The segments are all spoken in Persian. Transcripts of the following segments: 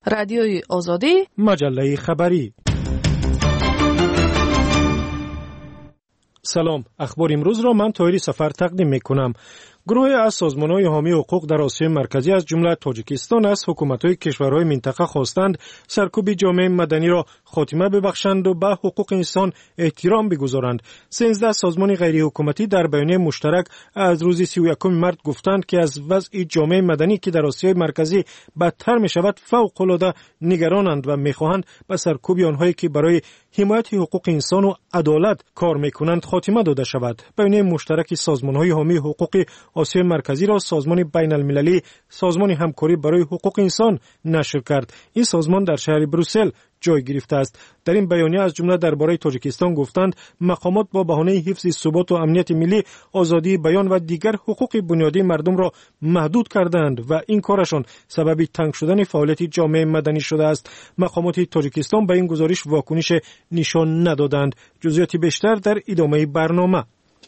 رادیوی آزادی، مجله خبری. سلام، اخبار امروز را من طاهری سفر تقدیم میکنم. گروهی از سازمان‌های حامی حقوق در آسیای مرکزی از جمله تاجیکستان از حکومت‌های کشورهای منطقه خواستند سرکوب جامعه مدنی را خاتمه ببخشند و به حقوق انسان احترام بگذارند. 13 سازمان غیر حکومتی در بیانیه مشترک از روز 31 مارس گفتند که از وضع جامعه مدنی که در آسیای مرکزی بدتر می‌شود فوق‌العاده نگرانند و می‌خواهند به سرکوب آنهایی که برای حمایت حقوق انسان و عدالت کار می‌کنند خاتمه داده شود. بیانیه مشترک سازمان‌های حامی حقوق آسیای مرکزی را سازمان بین المللی سازمان همکاری برای حقوق انسان نشر کرد. این سازمان در شهر بروسل جای گرفته است. در این بیانیه از جمله درباره تاجیکستان گفتند مقامات با بهانه حفظ ثبات و امنیت ملی آزادی بیان و دیگر حقوق بنیادی مردم را محدود کردند و این کارشان سبب تنگ شدن فعالیت جامعه مدنی شده است. مقامات تاجیکستان به این گزارش واکنش نشان ندادند. جزئیات بیشتر در ادامه برنامه.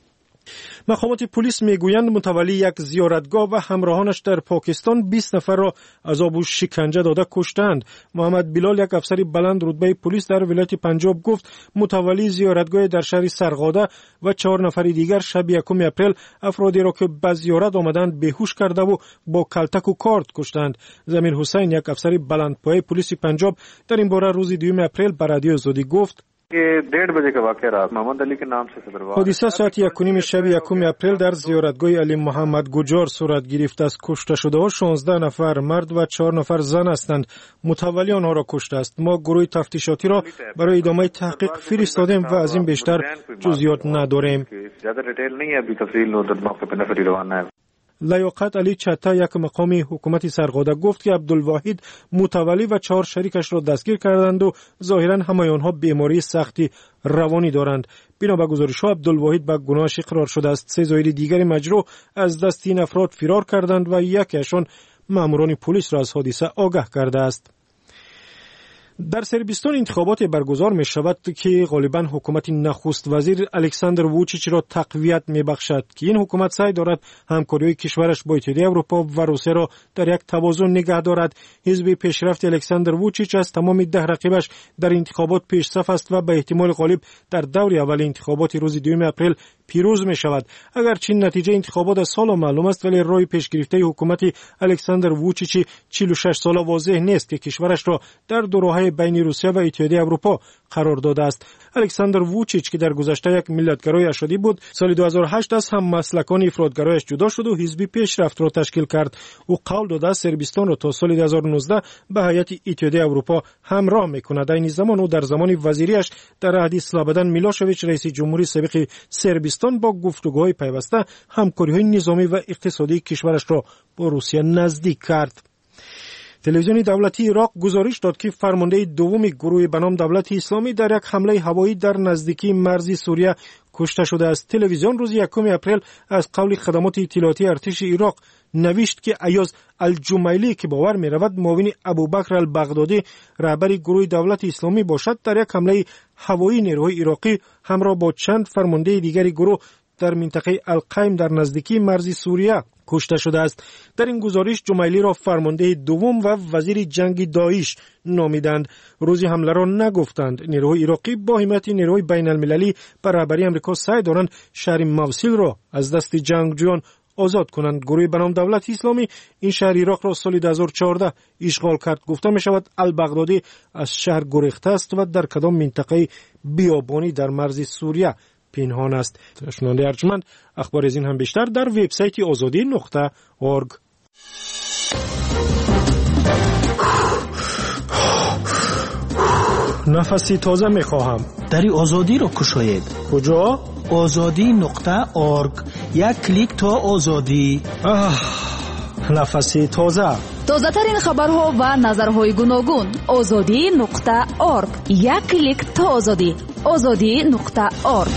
مقامات پلیس میگویند متولی یک زیارتگاه و همراهانش در پاکستان 20 نفر را عذاب و شکنجه داده کشتند. محمد بلال، یک افسر بلند رتبه پلیس در ولایت پنجاب، گفت متولی زیارتگاه در شهر سرغاده و 4 نفر دیگر شب 1 اپریل افرادی را که به زیارت آمدند بیهوش کرده و با کلتک و کارد کشتند. زمیر حسین، یک افسر بلندپایه پلیس پنجاب، در این باره روز 2 اپریل به رادیو آزادی گفت که 1:30 بجے کا واقعہ رات محمد علی کے نام سے صدروا. حادثه ساعت 1:30 شب 1 اپریل در زیارتگاه علی محمد گجار صورت گرفته است. کشته شده ها 16 نفر مرد و 4 نفر زن هستند. متولی آنها را کشته است. ما گروه تفتیشاتی را برای ادامه تحقیق فرستادیم و از این بیشتر جزئیات نداریم. زیادہ ڈیٹیل نہیں ہے، ابھی تفصیل نو در موقع پر نفری روانہ ہے. لیاقت علی چتا، یک مقام حکومت سرغاده، گفت که عبدالواحد متولی و 4 شریکش را دستگیر کردند و ظاهرا همه آنها بیماری سختی روانی دارند. بنا به گزارش‌ها عبدالواحد به گناهش اقرار شده است. 3 ظاهر دیگر مجروح از دست این افراد فرار کردند و یکیشان ماموران پلیس را از حادثه آگاه کرده است. در سربستان انتخابات برگزار می شود که غالباً حکومت نخست وزیر الکساندر ووچیچ را تقویت می بخشد که این حکومت سعی دارد همکاری کشورش با اتحادیه اروپا و روسیه را در یک توازن نگه دارد. حزب پیشرفت الکساندر ووچیچ از تمام 10 رقیبش در انتخابات پیش صف است و به احتمال غالب در دور اول انتخابات روز 2 اپریل پیروز می شود. اگرچه نتیجه انتخابات از سال معلوم است، ولی رای پیش گرفته حکومت الکساندر ووچیچ 46 ساله واضح نیست که کشورش را در دو راه بین روسیه و اتحادیه اروپا قرار داده است. الکساندر ووچیچ که در گذشته یک ملتگرای اشادی بود، سال 2008 از هم مسلکان افراطگرایش جدا شد و حزب پیشرفت را تشکیل کرد. او قول داده سربستان را تا سال 2019 به هیئت اتحادیه اروپا همراه میکند. این زمان او در زمان وزیریش در عهد سلابدن میلوشویچ رئیس جمهوری سابق سربستان با گفتگوهای پیوسته همکاری‌های نظامی و اقتصادی کشورش را با روسیه نزدیک کرد. تلویزیون دولتی عراق گزارش داد که فرمانده دوم گروه به نام دولت اسلامی در یک حمله هوایی در نزدیکی مرز سوریه کشته شده است. تلویزیون روز 1 اپریل از قول خدمات اطلاعاتی ارتش عراق نوشت که ایاز الجمیلی که باور می رود معاون ابوبکر البغدادی رهبر گروه دولت اسلامی باشد، در یک حمله هوایی نیروهای عراقی همراه با چند فرمانده دیگری گروه در منطقه القیم در نزدیکی مرز سوریه کشته شده است. در این گزارش جمیلی را فرمانده دوم و وزیر جنگ داعش نامیدند. روزی حمله را نگفتند. نیروهای عراقی با حمایت نیروهای بین المللی بر رهبری آمریکا سعی دارند شهر موصل را از دست جنگجویان آزاد کنند. گروه به نام دولت اسلامی این شهر عراق را سال 2014 اشغال کرد. گفته می شود البغدادی از شهر گریخته است و در کدام منطقه بیابانی در مرز سوریه پنهان است. شنونده ارجمند، اخبار از این هم بیشتر در وبسایت azadi.org. نفسی تازه می خواهم. دری آزادی را کشاید. کجا؟ azadi.org. یک کلیک تا آزادی. نفسی تازه. تازه ترین خبرها و نظرهای گوناگون. azadi.org. یک کلیک تا آزادی. azadi.org.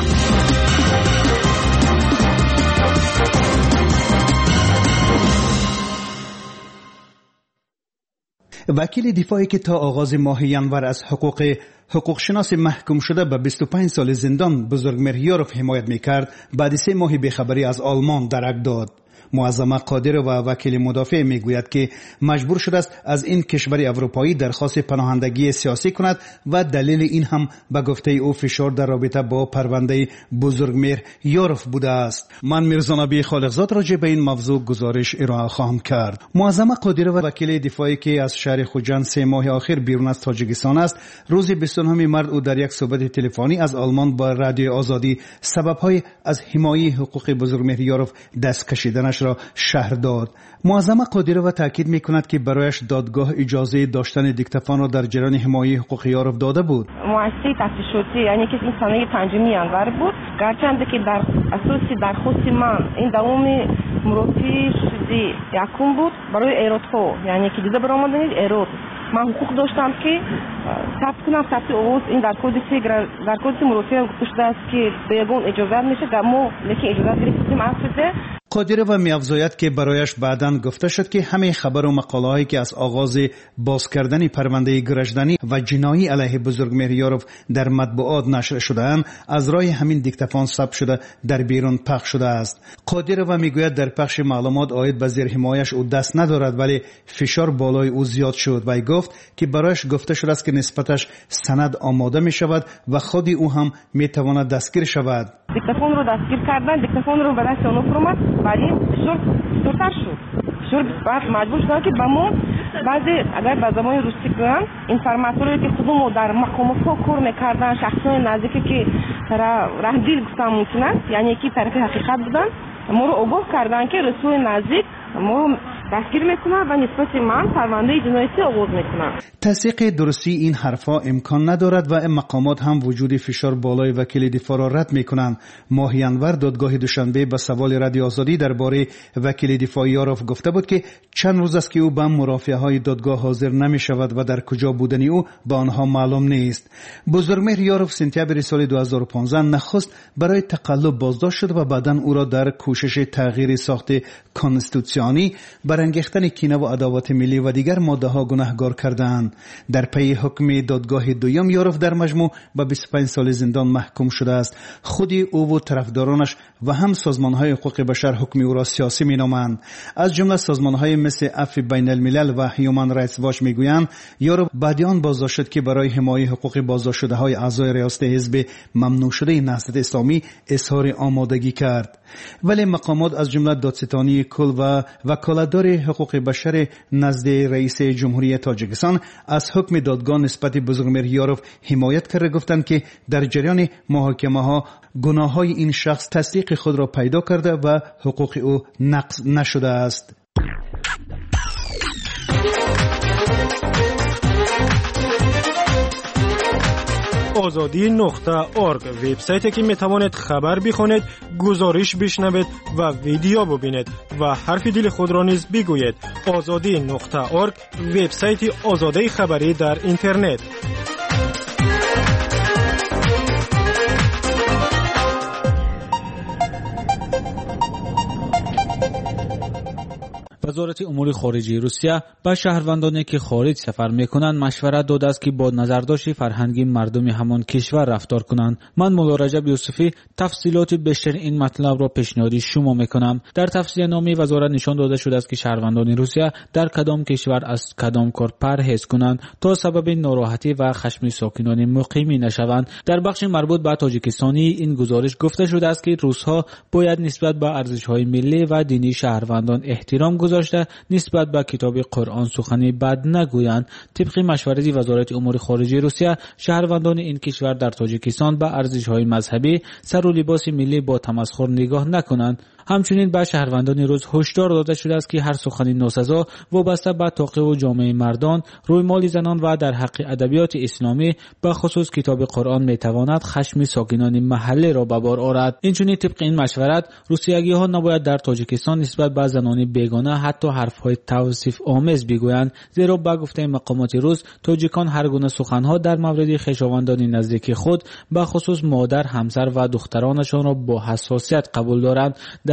وکیل دفاعی که تا آغاز ماه ینور از حقوق شناس محکوم شده به 25 سال زندان بزرگ مریارف حمایت میکرد، بعد 3 ماه بیخبری از آلمان درک داد. معظمه قادر و وکیل مدافع میگوید که مجبور شده است از این کشور اروپایی درخواست پناهندگی سیاسی کند و دلیل این هم به گفته او فشار در رابطه با پرونده بزرگمهر یاروف بوده است. من میرزا نبی خالقزاد راجع به این موضوع گزارش ارائه خواهم کرد. معظمه قادر و وکیل دفاعی که از شهر خوجند 3 ماه آخر بیرون از تاجیکستان است، روز 29 مارس او در یک صحبت تلفنی از آلمان با رادیو آزادی سبب‌های از حمایت حقوق بزرگمهر یاروف دست کشیدنش را شرح داد. معظمه قادر و تاکید می‌کند که برایش دادگاه اجازه داشتن دیکتافون را در جریان حمایت حقوق یاروف داده بود. مؤسسه تفتیشاتی یعنی که این سال 5 ینور بود، گرچند که در اساس درخواست من این دوام مرافی شدی یکم بود برای ایرادها، یعنی که دیگه برآمدن ایراد من حقوق داشتم که ثبت کنم، ثبت اوضاع این در کد مرافی گفته است که به یگان اجازه میشه، اما لیکن اجازه گرفتیم اصلا. قادر و می‌افزاید که برایش بعداً گفته شد که همه خبر و مقاله‌هایی که از آغاز باز کردن پرونده گرجدنی و جنایی علیه بزرگمهر یاروف در مطبوعات نشر شده‌اند از راه همین دیکتافون ثبت شده در بیرون پخش شده است. قادر و میگوید در پخش معلومات عاید به زیر حمایش او دست ندارد، ولی فشار بالای او زیاد شد و گفت که برایش گفته شده است که نسبتش سند آماده می شود و خود او هم می تواند دستگیر شود. دیکتافون رو دستگیر کردن، دیکتافون رو به دست اونو فرمود، ولی شورتر شد. بعد مجبور شدن که با ما بعضی اگر به زبان روسی گویم اینفرماتوری که خودمو در مقامات ها کار میکردن، شخصان نزدیکی که رهدیل گفتن ممکنن، یعنی که طرف حقیقت بودن، ما رو آگاه کردن که رسول نزدیک ما رو دستگیر میکنن و نسبت من پرونده جنایتی آغاز میکنن. تصدیق درستی این حرفا امکان ندارد و این مقامات هم وجود فشار بالای وکیل دفاع را رد میکنند. ماه ینور دادگاه دوشنبه به سوال رادیو آزادی درباره وکیل دفاع یاروف گفته بود که چند روز است که او به مرافعه های دادگاه حاضر نمی شود و در کجا بودن او به آنها معلوم نیست. بزرگمهر یاروف سپتامبر سال 2015 نخست برای تقلب بازداشت شد و بعداً او را در کوشش تغییر ساخت کنستیتوسیونی برانگیختن کینه و عداوت ملی و دیگر ماده‌ها گناهکار کردند. در پی حکم دادگاه دوم یاروف در مجموع به 25 سال زندان محکوم شده است. خود او و طرفدارانش و هم سازمان‌های حقوق بشر حکم او را سیاسی می‌نامند. از جمله سازمان‌های مثل عفو بین الملل و هیومن رایتس واچ می‌گویند یاروف بعد آن بازداشت شد که برای حمایت حقوق بازداشت‌شده‌های اعضای ریاست حزب ممنوع شده نهضت اسلامی اظهار آمادگی کرد. ولی مقامات از جمله دادستانی کل و وکالتدار حقوق بشر نزد رئیس جمهوری تاجیکستان از حکم دادگاه نسبت بزرگمهر یاروف حمایت کرده، گفتند که در جریان محاکمه ها گناه های این شخص تصدیق خود را پیدا کرده و حقوق او نقض نشده است. azadi.org وبسایتی که میتواند خبر بخونید، گزارش بشنوید و ویدیو ببینید و حرف دل خود را نیز بگویید. azadi.org وبسایت آزادی خبری در اینترنت. وزارت امور خارجه روسیه به شهروندانی که خارج سفر میکنند مشورت داده است که با نظرداشت فرهنگی مردم همان کشور رفتار کنند. من مولا رجب یوسفی تفصیلات بیشتر این مطلب را پیشنهاد شما میکنم. در تفصیل نامه وزارت نشان داده شده است که شهروندان روسیه در کدام کشور از کدام کار پرهیز کنند تا سبب ناراحتی و خشم ساکنان مقیمی نشوند. در بخش مربوط به تاجیکستانی این گزارش گفته شده است که روس‌ها باید نسبت به ارزش‌های ملی و دینی شهروندان احترام گذاشته نسبت به کتاب قرآن سخنی بد نگویند. طبق مشورت وزارت امور خارجه روسیه شهروندان این کشور در تاجیکستان به ارزش‌های مذهبی سر و لباس ملی با تمسخر نگاه نکنند. همچنین به شهروندان روز هشدار داده شده است که هر سخن ناسزا وابسته به توقیع و جامعه مردان، رویمال زنان و در حق ادبیات اسلامی به خصوص کتاب قرآن میتواند خشم ساکنان محله را به بار آورد. اینچنین طبق این مشورت روسیه‌ها نباید در تاجیکستان نسبت به زنان بیگانه حتی حرف‌های توصیف آمیز بگویند، زیرا به گفته مقامات روس تاجیکان هر گونه سخن‌ها در مورد خویشاوندان نزدیک خود به خصوص مادر، همسر و دخترانشان را با حساسیت قبول دارند. در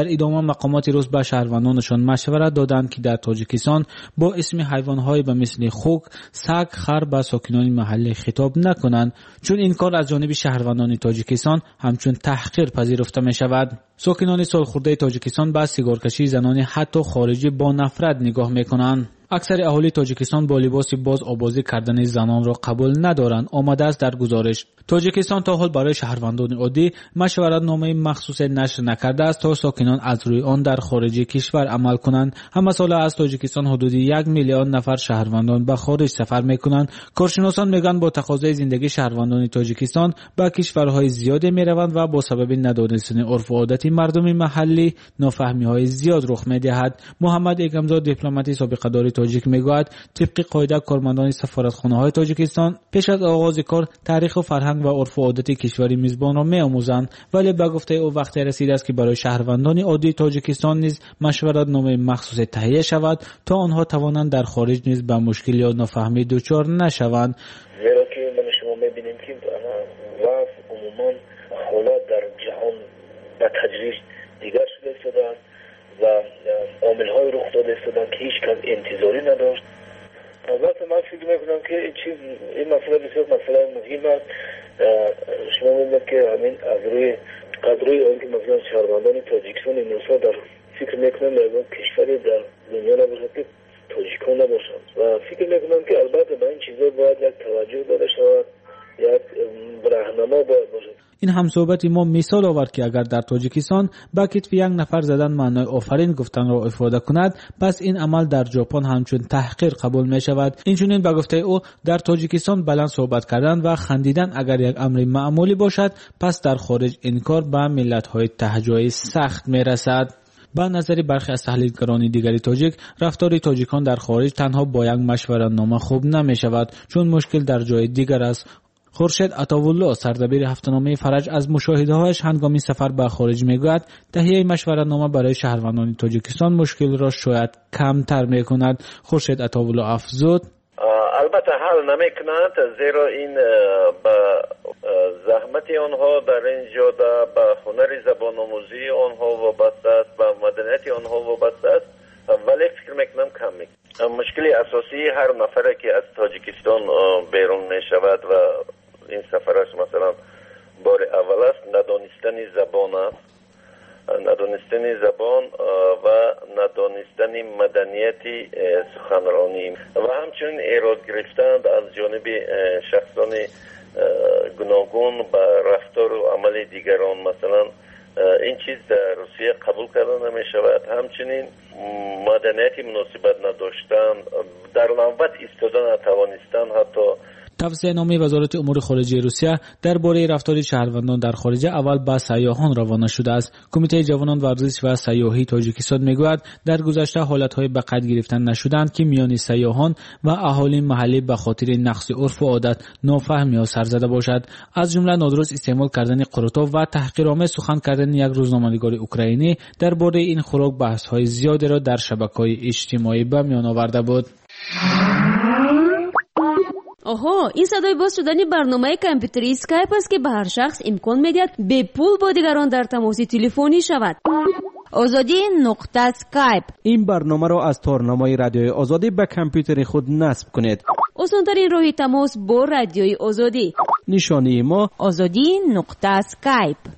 ادامه مقامات روس به شهروندانشان مشورت دادند که در تاجیکستان با اسم حیوان‌های به مثل خوک، سگ، خر به ساکنان محلی خطاب نکنند، چون این کار از جانب شهروندان تاجیکستان همچون تحقیر پذیرفته می شود. ساکنان سالخورده تاجیکستان به سیگارکشی زنان حتی خارجی با نفرت نگاه می کنند. اکثر اهالی تاجیکستان با لباس باز آبازی کردن زنان را قبول ندارند. آمده است در گزارش تاجیکستان تا حال برای شهروندان عادی مشورتنامه مخصوص نشر نکرده است تا ساکنان از روی آن در خارج کشور عمل کنند. همه ساله از تاجیکستان حدود 1 میلیون نفر شهروندان به خارج سفر میکنند. کارشناسان میگن با تقاضای زندگی شهروندان تاجیکستان به کشورهای زیادی میروند و با سبب ندانستن عرف و عادت مردم محلی نافهمی‌های زیاد رخ میدهد. محمد اکرمزاد دیپلمات سابق داری تاجیک میگوید طبق قاعده کارمندان سفارتخانه‌های تاجیکستان پیش از آغاز کار تاریخ و فرهنگ و عرف و عادت کشوری میزبان را می‌آموزند، ولی به گفته او وقتی رسیده است که برای شهروندان عادی تاجیکستان نیز مشورتنامه مخصوص تهیه شود تا آنها توانند در خارج نیز به مشکل یا نافهمی دچار نشوند. زیرا که من شما می‌بینیم که وضع عموما حالات در جهان به تدریج دیگر شده است و عامل‌های رخ داده استادن که هیچ کس انتظاری نداشت. البته من فکر میکنم که این مسئله بسیار مسئله مهم است. شما می‌بینید که همین از روی آنکه مثلا شهروندان تاجیکستان امروزها در فکر میکنم در کشوری در دنیا نباشد که تاجیکان نباشند و فکر میکنم که البته به این چیزا باید یک توجه داده شود، یک راهنما باید باشد. این همصحبت ما مثال آورد که اگر در تاجیکستان با کتف یک نفر زدن معنای آفرین گفتن را افاده کند، پس این عمل در ژاپن همچون تحقیر قبول می شود. اینچنین به گفته او در تاجیکستان بلند صحبت کردن و خندیدن اگر یک امر معمولی باشد، پس در خارج این کار به ملت‌های تهجوی سخت می رسد. با نظر برخی از تحلیلگران دیگری تاجیک، رفتار تاجیکان در خارج تنها با یک مشورتنامه خوب نمی شود، چون مشکل در جای دیگر است. خورشید عطاالله سردبیر هفته‌نامه فرج از مشاهده‌هایش هنگام سفر به خارج میگوید تهیه مشورتنامه برای شهروندان تاجیکستان مشکل را شاید کمتر میکند. خورشید عطاالله افزود: البته حل نمیکند، زیرا این به زحمت آنها در اینجا به هنر زبان آموزی آنها وابسته است، به مدنیت آنها وابسته است، ولی فکر میکنم کم میکنه. مشکل اساسی هر نفره که از تاجیکستان بیرون میشود و این سفرش مثلا بار اول است، ندانستن زبان است، ندانستن زبان و ندانستن مدنیت سخنرانی و همچنین ایراد گرفتند از جانب شخصان گوناگون به رفتار و عمل دیگران. مثلا این چیز در روسیه قبول کرده نمی شود. همچنین مدنیت مناسبت نداشتن، در نوبت ایستادن نتوانستن. حتی توصیه‌نامه وزارت امور خارجه روسیه درباره رفتار شهروندان در خارج اول به سیاحان روانه شده است. کمیته جوانان ورزش و سیاحی تاجیکستان میگوید در گذشته حالت‌های به قید گرفتن نشدند که میان سیاحان و اهالی محلی به خاطر نقص عرف و عادت، نافهمی ها سر زده باشد، از جمله نادرست استعمال کردن قروتاف و تحقیرآمیز سخن کردن یک روزنامه‌نگار اوکراینی درباره این خوراک بحث‌های زیادی را در شبکه‌های اجتماعی به میان آورده بود. آها، این صدای باز شدن برنامه کامپیوتری اسکایپ است که به هر شخص امکان می‌دهد به پول با دیگران در تماس تلفنی شود. azadi.skype. این برنامه را از تارنمای رادیوی آزادی به کامپیوتر خود نصب کنید. آسان‌ترین راه تماس با رادیوی آزادی. نشانی ما azadi.skype.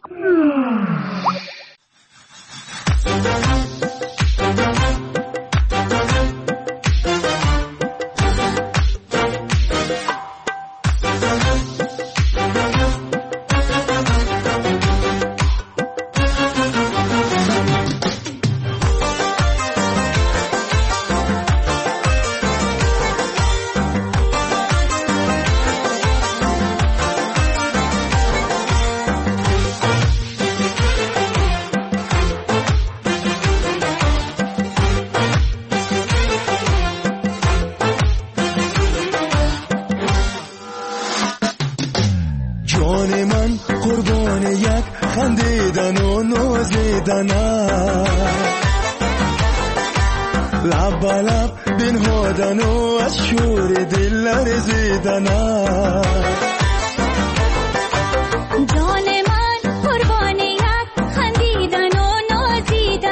جان من قربان یک خندیدن و نازیدن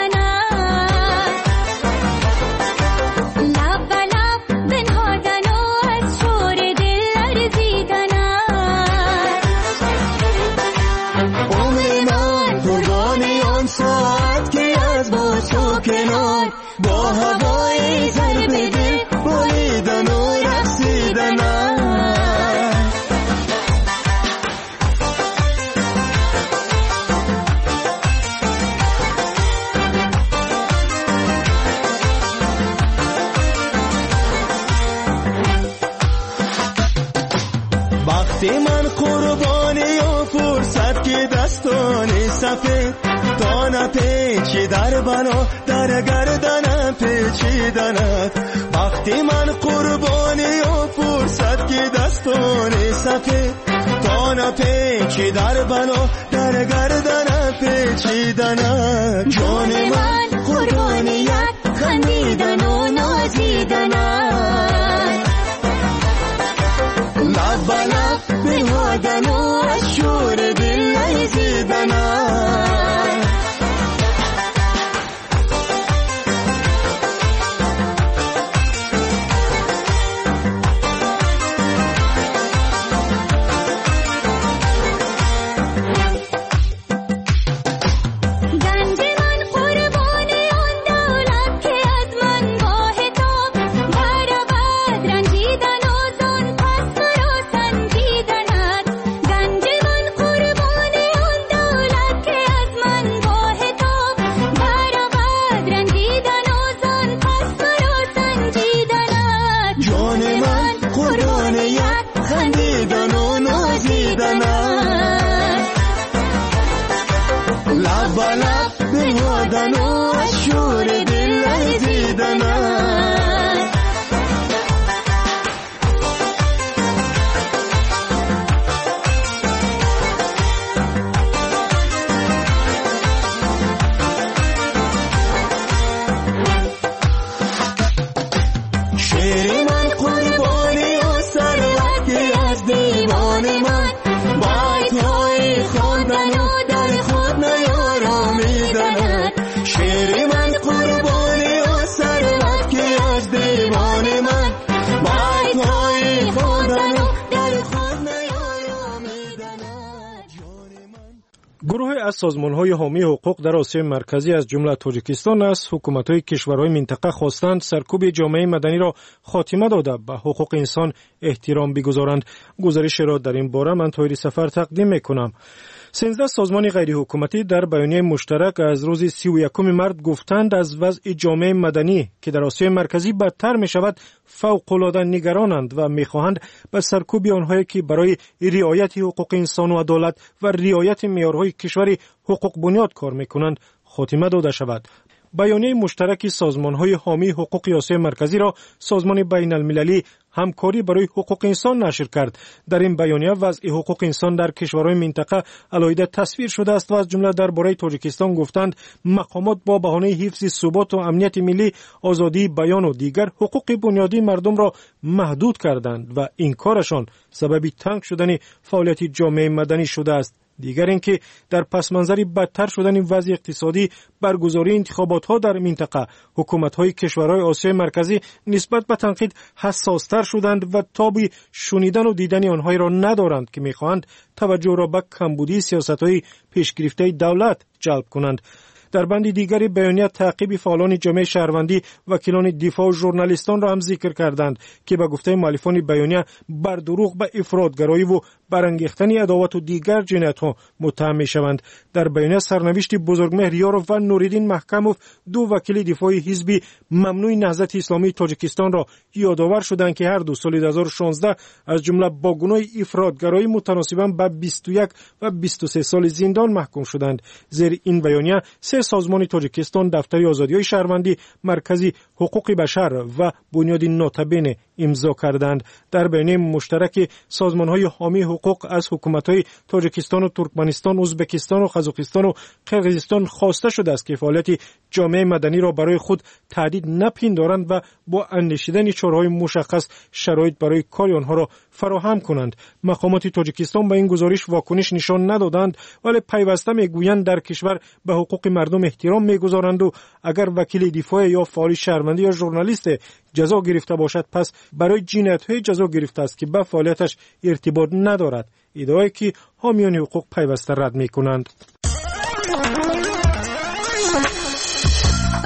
وقتی من قربانی و فرصت که دستانی سفید تا نپیچی در بنا در گردنم پیچیدنت وقتی من قربانی و فرصت که دستانی سفید تا نپیچی در بنا در گردنم پیچیدنت جان من قربانیت خندیدن و نازیدنت لب به لب بنهادن و از شور دل لرزیدنت گروه از سازمان‌های حامی حقوق در آسیای مرکزی از جمله تاجیکستان از حکومت‌های کشورهای منطقه خواستند سرکوب جامعه مدنی را خاتمه داده به حقوق انسان احترام بگذارند. گزارش را در این باره من طاهر سفر تقدیم می‌کنم. 13 سازمان غیر حکومتی در بیانیه مشترک از روز 31 مارس گفتند از وضع جامعه مدنی که در آسیای مرکزی بدتر می شود فوق‌العاده نگرانند و می خواهند به سرکوب آنهایی که برای رعایت حقوق انسان و عدالت و رعایت معیارهای کشوری حقوق بنیاد کار می کنند خاتمه داده شود. بیانیه مشترک سازمان‌های حامی حقوق آسیای مرکزی را سازمان بین المللی همکاری برای حقوق انسان نشر کرد. در این بیانیه وضع حقوق انسان در کشورهای منطقه علیحده تصویر شده است و از جمله درباره تاجیکستان گفتند مقامات با بهانه حفظ ثبات و امنیت ملی، آزادی بیان و دیگر حقوق بنیادی مردم را محدود کردند و این کارشان سبب تنگ شدن فعالیت جامعه مدنی شده است. دیگر اینکه در پس منظر بدتر شدن وضع اقتصادی برگزاری انتخابات‌ها در منطقه حکومت‌های کشورهای آسیای مرکزی نسبت به تنقید حساس‌تر شدند و تابی شنیدن و دیدن آنهایی را ندارند که می‌خواهند توجه را به کمبودی سیاست‌های پیشگرفته دولت جلب کنند. در بند دیگری بیانیه تعقیب فعالان جامعه شهروندی، وکیلان دفاع و ژورنالیستان را هم ذکر کردند که به گفته مؤلفان بیانیه بر دروغ به افراطگرایی و برانگیختن عداوت و دیگر جنایت‌ها متهم می‌شوند. در بیانیه سرنوشت بزرگمهر یاروف و نوریدین محکموف، دو وکیل دفاعی حزب ممنوع نهضت اسلامی تاجیکستان را یادآور شدند که هر دو سال 2016 از جمله با گناه افراطگرایی متناسباً به 21 و 23 سال زندان محکوم شدند. زیر این بیانیه سه سازمان تاجیکستان دفتر آزادی‌های شهروندی، مرکزی حقوق بشر و بنیاد ناتبین امضا کردند. در بیانیه مشترک سازمان‌های حامی حقوق از حکومت‌های تاجیکستان و ترکمنستان، ازبکستان و قزاقستان و قرقیزستان خواسته شده است که فعالیت جامعه مدنی را برای خود تهدید نپندارند و با اندیشیدن چاره‌های مشخص شرایط برای کار آنها را فراهم کنند. مقامات تاجیکستان به این گزارش واکنش نشان ندادند، ولی پیوسته میگویند در کشور به حقوق مردم احترام میگذارند و اگر وکیل دفاع یا فعال شهروندی یا ژورنالیست جزا گرفته باشد پس برای جنایت‌های جزا گرفته است که به فعالیتش ارتباط ندارد. ادعایی که حامیان حقوق پیوسته رد میکنند.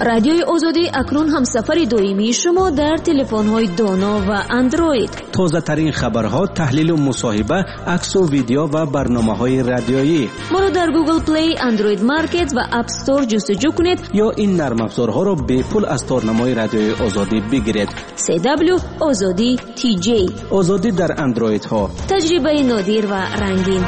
رادیوی آزادی اکنون هم سفر دائمی شما در تلفن‌های دانا و اندروید. تازه ترین خبرها، تحلیل و مصاحبه، عکس و ویدیو و برنامه‌های رادیویی. ما را در گوگل پلی، اندروید مارکت و اپ استور جستجو کنید یا این نرم افزارها را به پول از تارنمای رادیوی آزادی بگیرید. CW آزادی TJ. آزادی در اندروید ها. تجربه نادر و رنگین.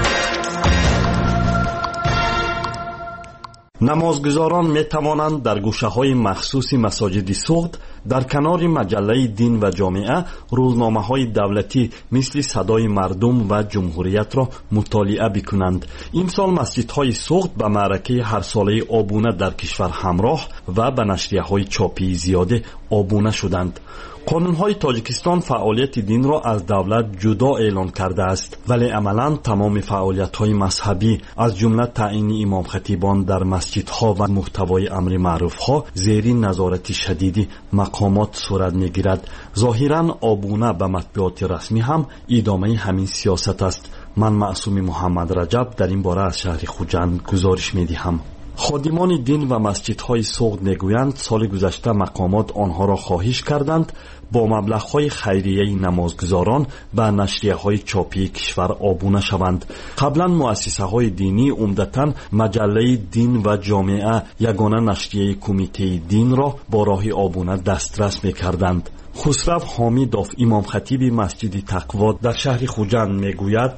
نمازگزاران می توانند در گوشه‌های مخصوص مساجد سوخت در کنار مجله دین و جامعه روزنامه‌های دولتی مثل صدای مردم و جمهوریت را مطالعه بکنند. امسال مسجدهای سوخت به معرکه هر ساله آبونه در کشور همراه و به نشریه‌های چاپی زیاده آبونه شدند. قانون‌های تاجیکستان فعالیت دین را از دولت جدا اعلان کرده است، ولی عملاً تمام فعالیت‌های مذهبی از جمله تعیین امام خطیبان در مسجدها و محتوای امر معروف‌ها زیر نظارت شدید مقامات صورت می‌گیرد. ظاهراً آبونه به مطبوعات رسمی هم ادامه همین سیاست است. من معصوم محمد رجب در این باره از شهر خوجند گزارش می‌دهم. خادمان دین و مسجدهای سوخت میگویند سال گذشته مقامات آنها را خواهش کردند با مبلغ‌های خیریه نمازگزاران به نشریه‌های چاپی کشور آبونه شوند. قبلا مؤسسه‌های دینی عمدتاً مجله دین و جامعه یگانه نشریه کمیته دین را با راه آبونه دسترس می‌کردند. خسرو حامیدوف امام خطیب مسجد تقوا در شهر خوجند میگوید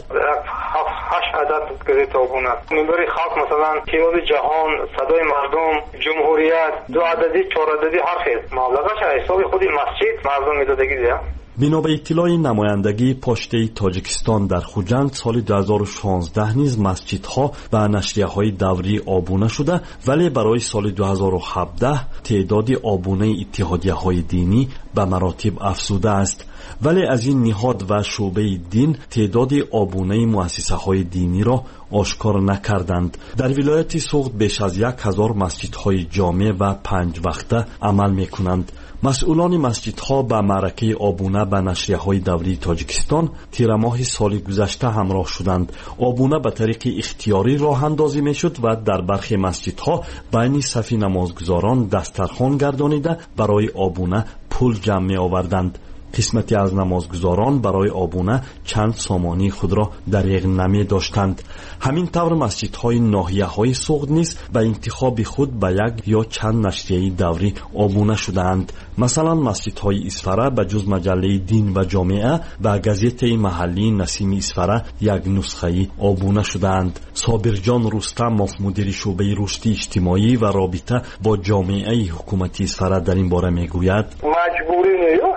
گزیت آبونه منبر خلق مثلا کیوب جهان، صدای مردم، جمهوریت، 2 عددی 4 عددی هر خیلی مبلغش حساب خود مسجد مردم میدادگی دیگه. بنا به اطلاع نمایندگی پشته تاجیکستان در خوجند سال 2016 نیز مسجدها و نشریه‌های دوری آبونه شده، ولی برای سال 2017 تعداد آبونه اتحادیه‌های دینی به مراتب افزوده است. ولی از این نهاد و شعبه دین تعداد آبونه مؤسسه‌های دینی را آشکار نکردند. در ولایت سوخت بیش از 1000 مسجدهای جامع و 5 وقته عمل می‌کنند. مسئولان مسجدها به معرکه آبونه به نشریه‌های دوری تاجیکستان تیر ماه سال گذشته همراه شدند. آبونه به طریق اختیاری راه اندازی می‌شد و در برخی مسجدها بین صف نمازگزاران دسترخوان گردانیده برای آبونه پول جمع می‌آوردند. قسمتی از نمازگزاران برای آبونه چند سامانی خود را دریغ نمی داشتند. همین طور مسجدهای ناحیه‌های سوخت نیز به انتخاب خود به یک یا چند نشریه دوری آبونه شدند. مثلا مسجدهای اسفره به جز مجله دین و جامعه و گزیت محلی نسیم اسفره یک نسخه آبونه شدند. صابرجان رستم مدیر شعبه رشد اجتماعی و رابطه با جامعه حکومتی اسفره در این باره میگوید مجبوری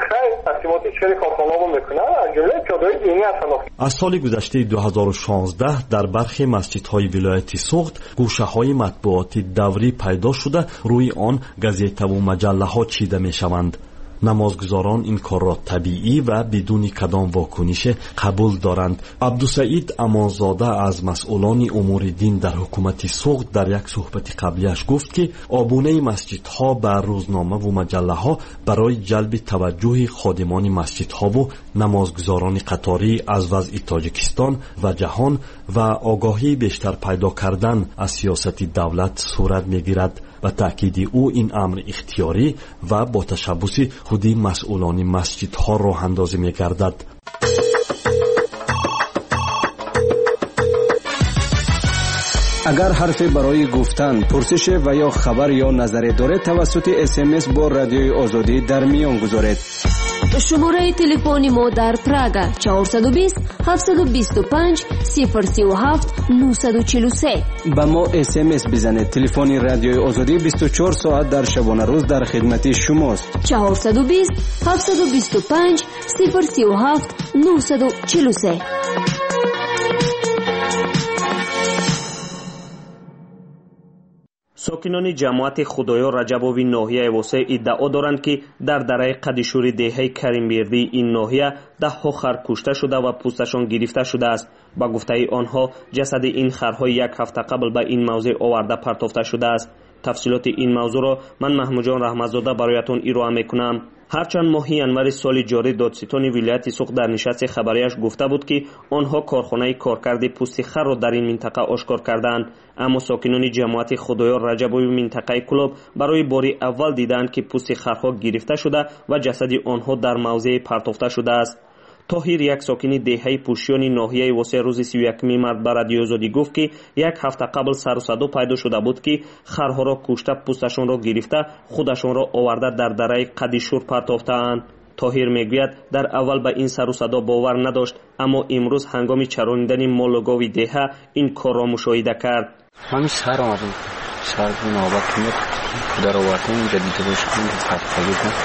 از سال گذشته 2016 در برخی مسجدهای ولایت سوخت گوشه‌های مطبوعات دوری پیدا شده، روی آن گزیته و مجله ها چیده می شوند. نمازگزاران این کار را طبیعی و بدون کدام واکنش قبول دارند. عبدالسعید امانزاده از مسئولان امور دین در حکومت سوخت در یک صحبت قبلیش گفت که آبونه مسجدها به روزنامه و مجله ها برای جلب توجه خادمان مسجدها و نمازگزاران قطاری از وضع تاجیکستان و جهان و آگاهی بیشتر پیدا کردن از سیاست دولت صورت میگیرد. و تأکید او این امر اختیاری و با تشبث خودی مسئولان مسجدها راه اندازی می‌گردد. اگر حرفی برای گفتن، پرسش و یا خبر یا نظری دارید توسط SMS با رادیوی آزادی در میان گذارید. شماره تلفن ما در پراگ 420 725 037 943. با ما SMS بزنید. تلفن رادیوی آزادی 24 ساعت در شبانه روز در خدمت شماست. 420 725 037 943. ساکنان جماعت خدایا رجبوی ناحیه واسه ادعا دارند که در دره قدیشوری دهه کریمبردی این ناحیه ده‌ها خر کشته شده و پوستشان گرفته شده است. با گفته آنها جسد این خرها یک هفته قبل به این موضع آورده پرتافته شده است. تفصیلات این موضوع را من محمود جان رحمتزاده برایتان ارائه میکنم. هرچند ماهی ینور سال جاری دادستان ولایت سوق در نشست خبریش گفته بود که آنها کارخانه کارکرد پوست خر را در این منطقه آشکار کردند، اما ساکنان جماعت خدایار رجبوی منطقه کلوب برای باری اول دیدند که پوست خرها گرفته شده و جسد آنها در موضع پرتافته شده است. طاهر یک ساکن دهه پوشیان ناحیه واسه روز 31 مارس به رادیو آزادی گفت که یک هفته قبل سر و صدا پیدا شده بود که خرها را کشته پوستشان را گرفته خودشان را آورده در دره قدیشور پرتافتند. طاهر میگوید در اول به این سر و صدا باور نداشت، اما امروز هنگام چرانیدن مال و گاو دهه این کار را مشاهده کرد. همین سر آمدیم سر نوبت میاد در آوردیم جدید روش کنیم پرتافتیم.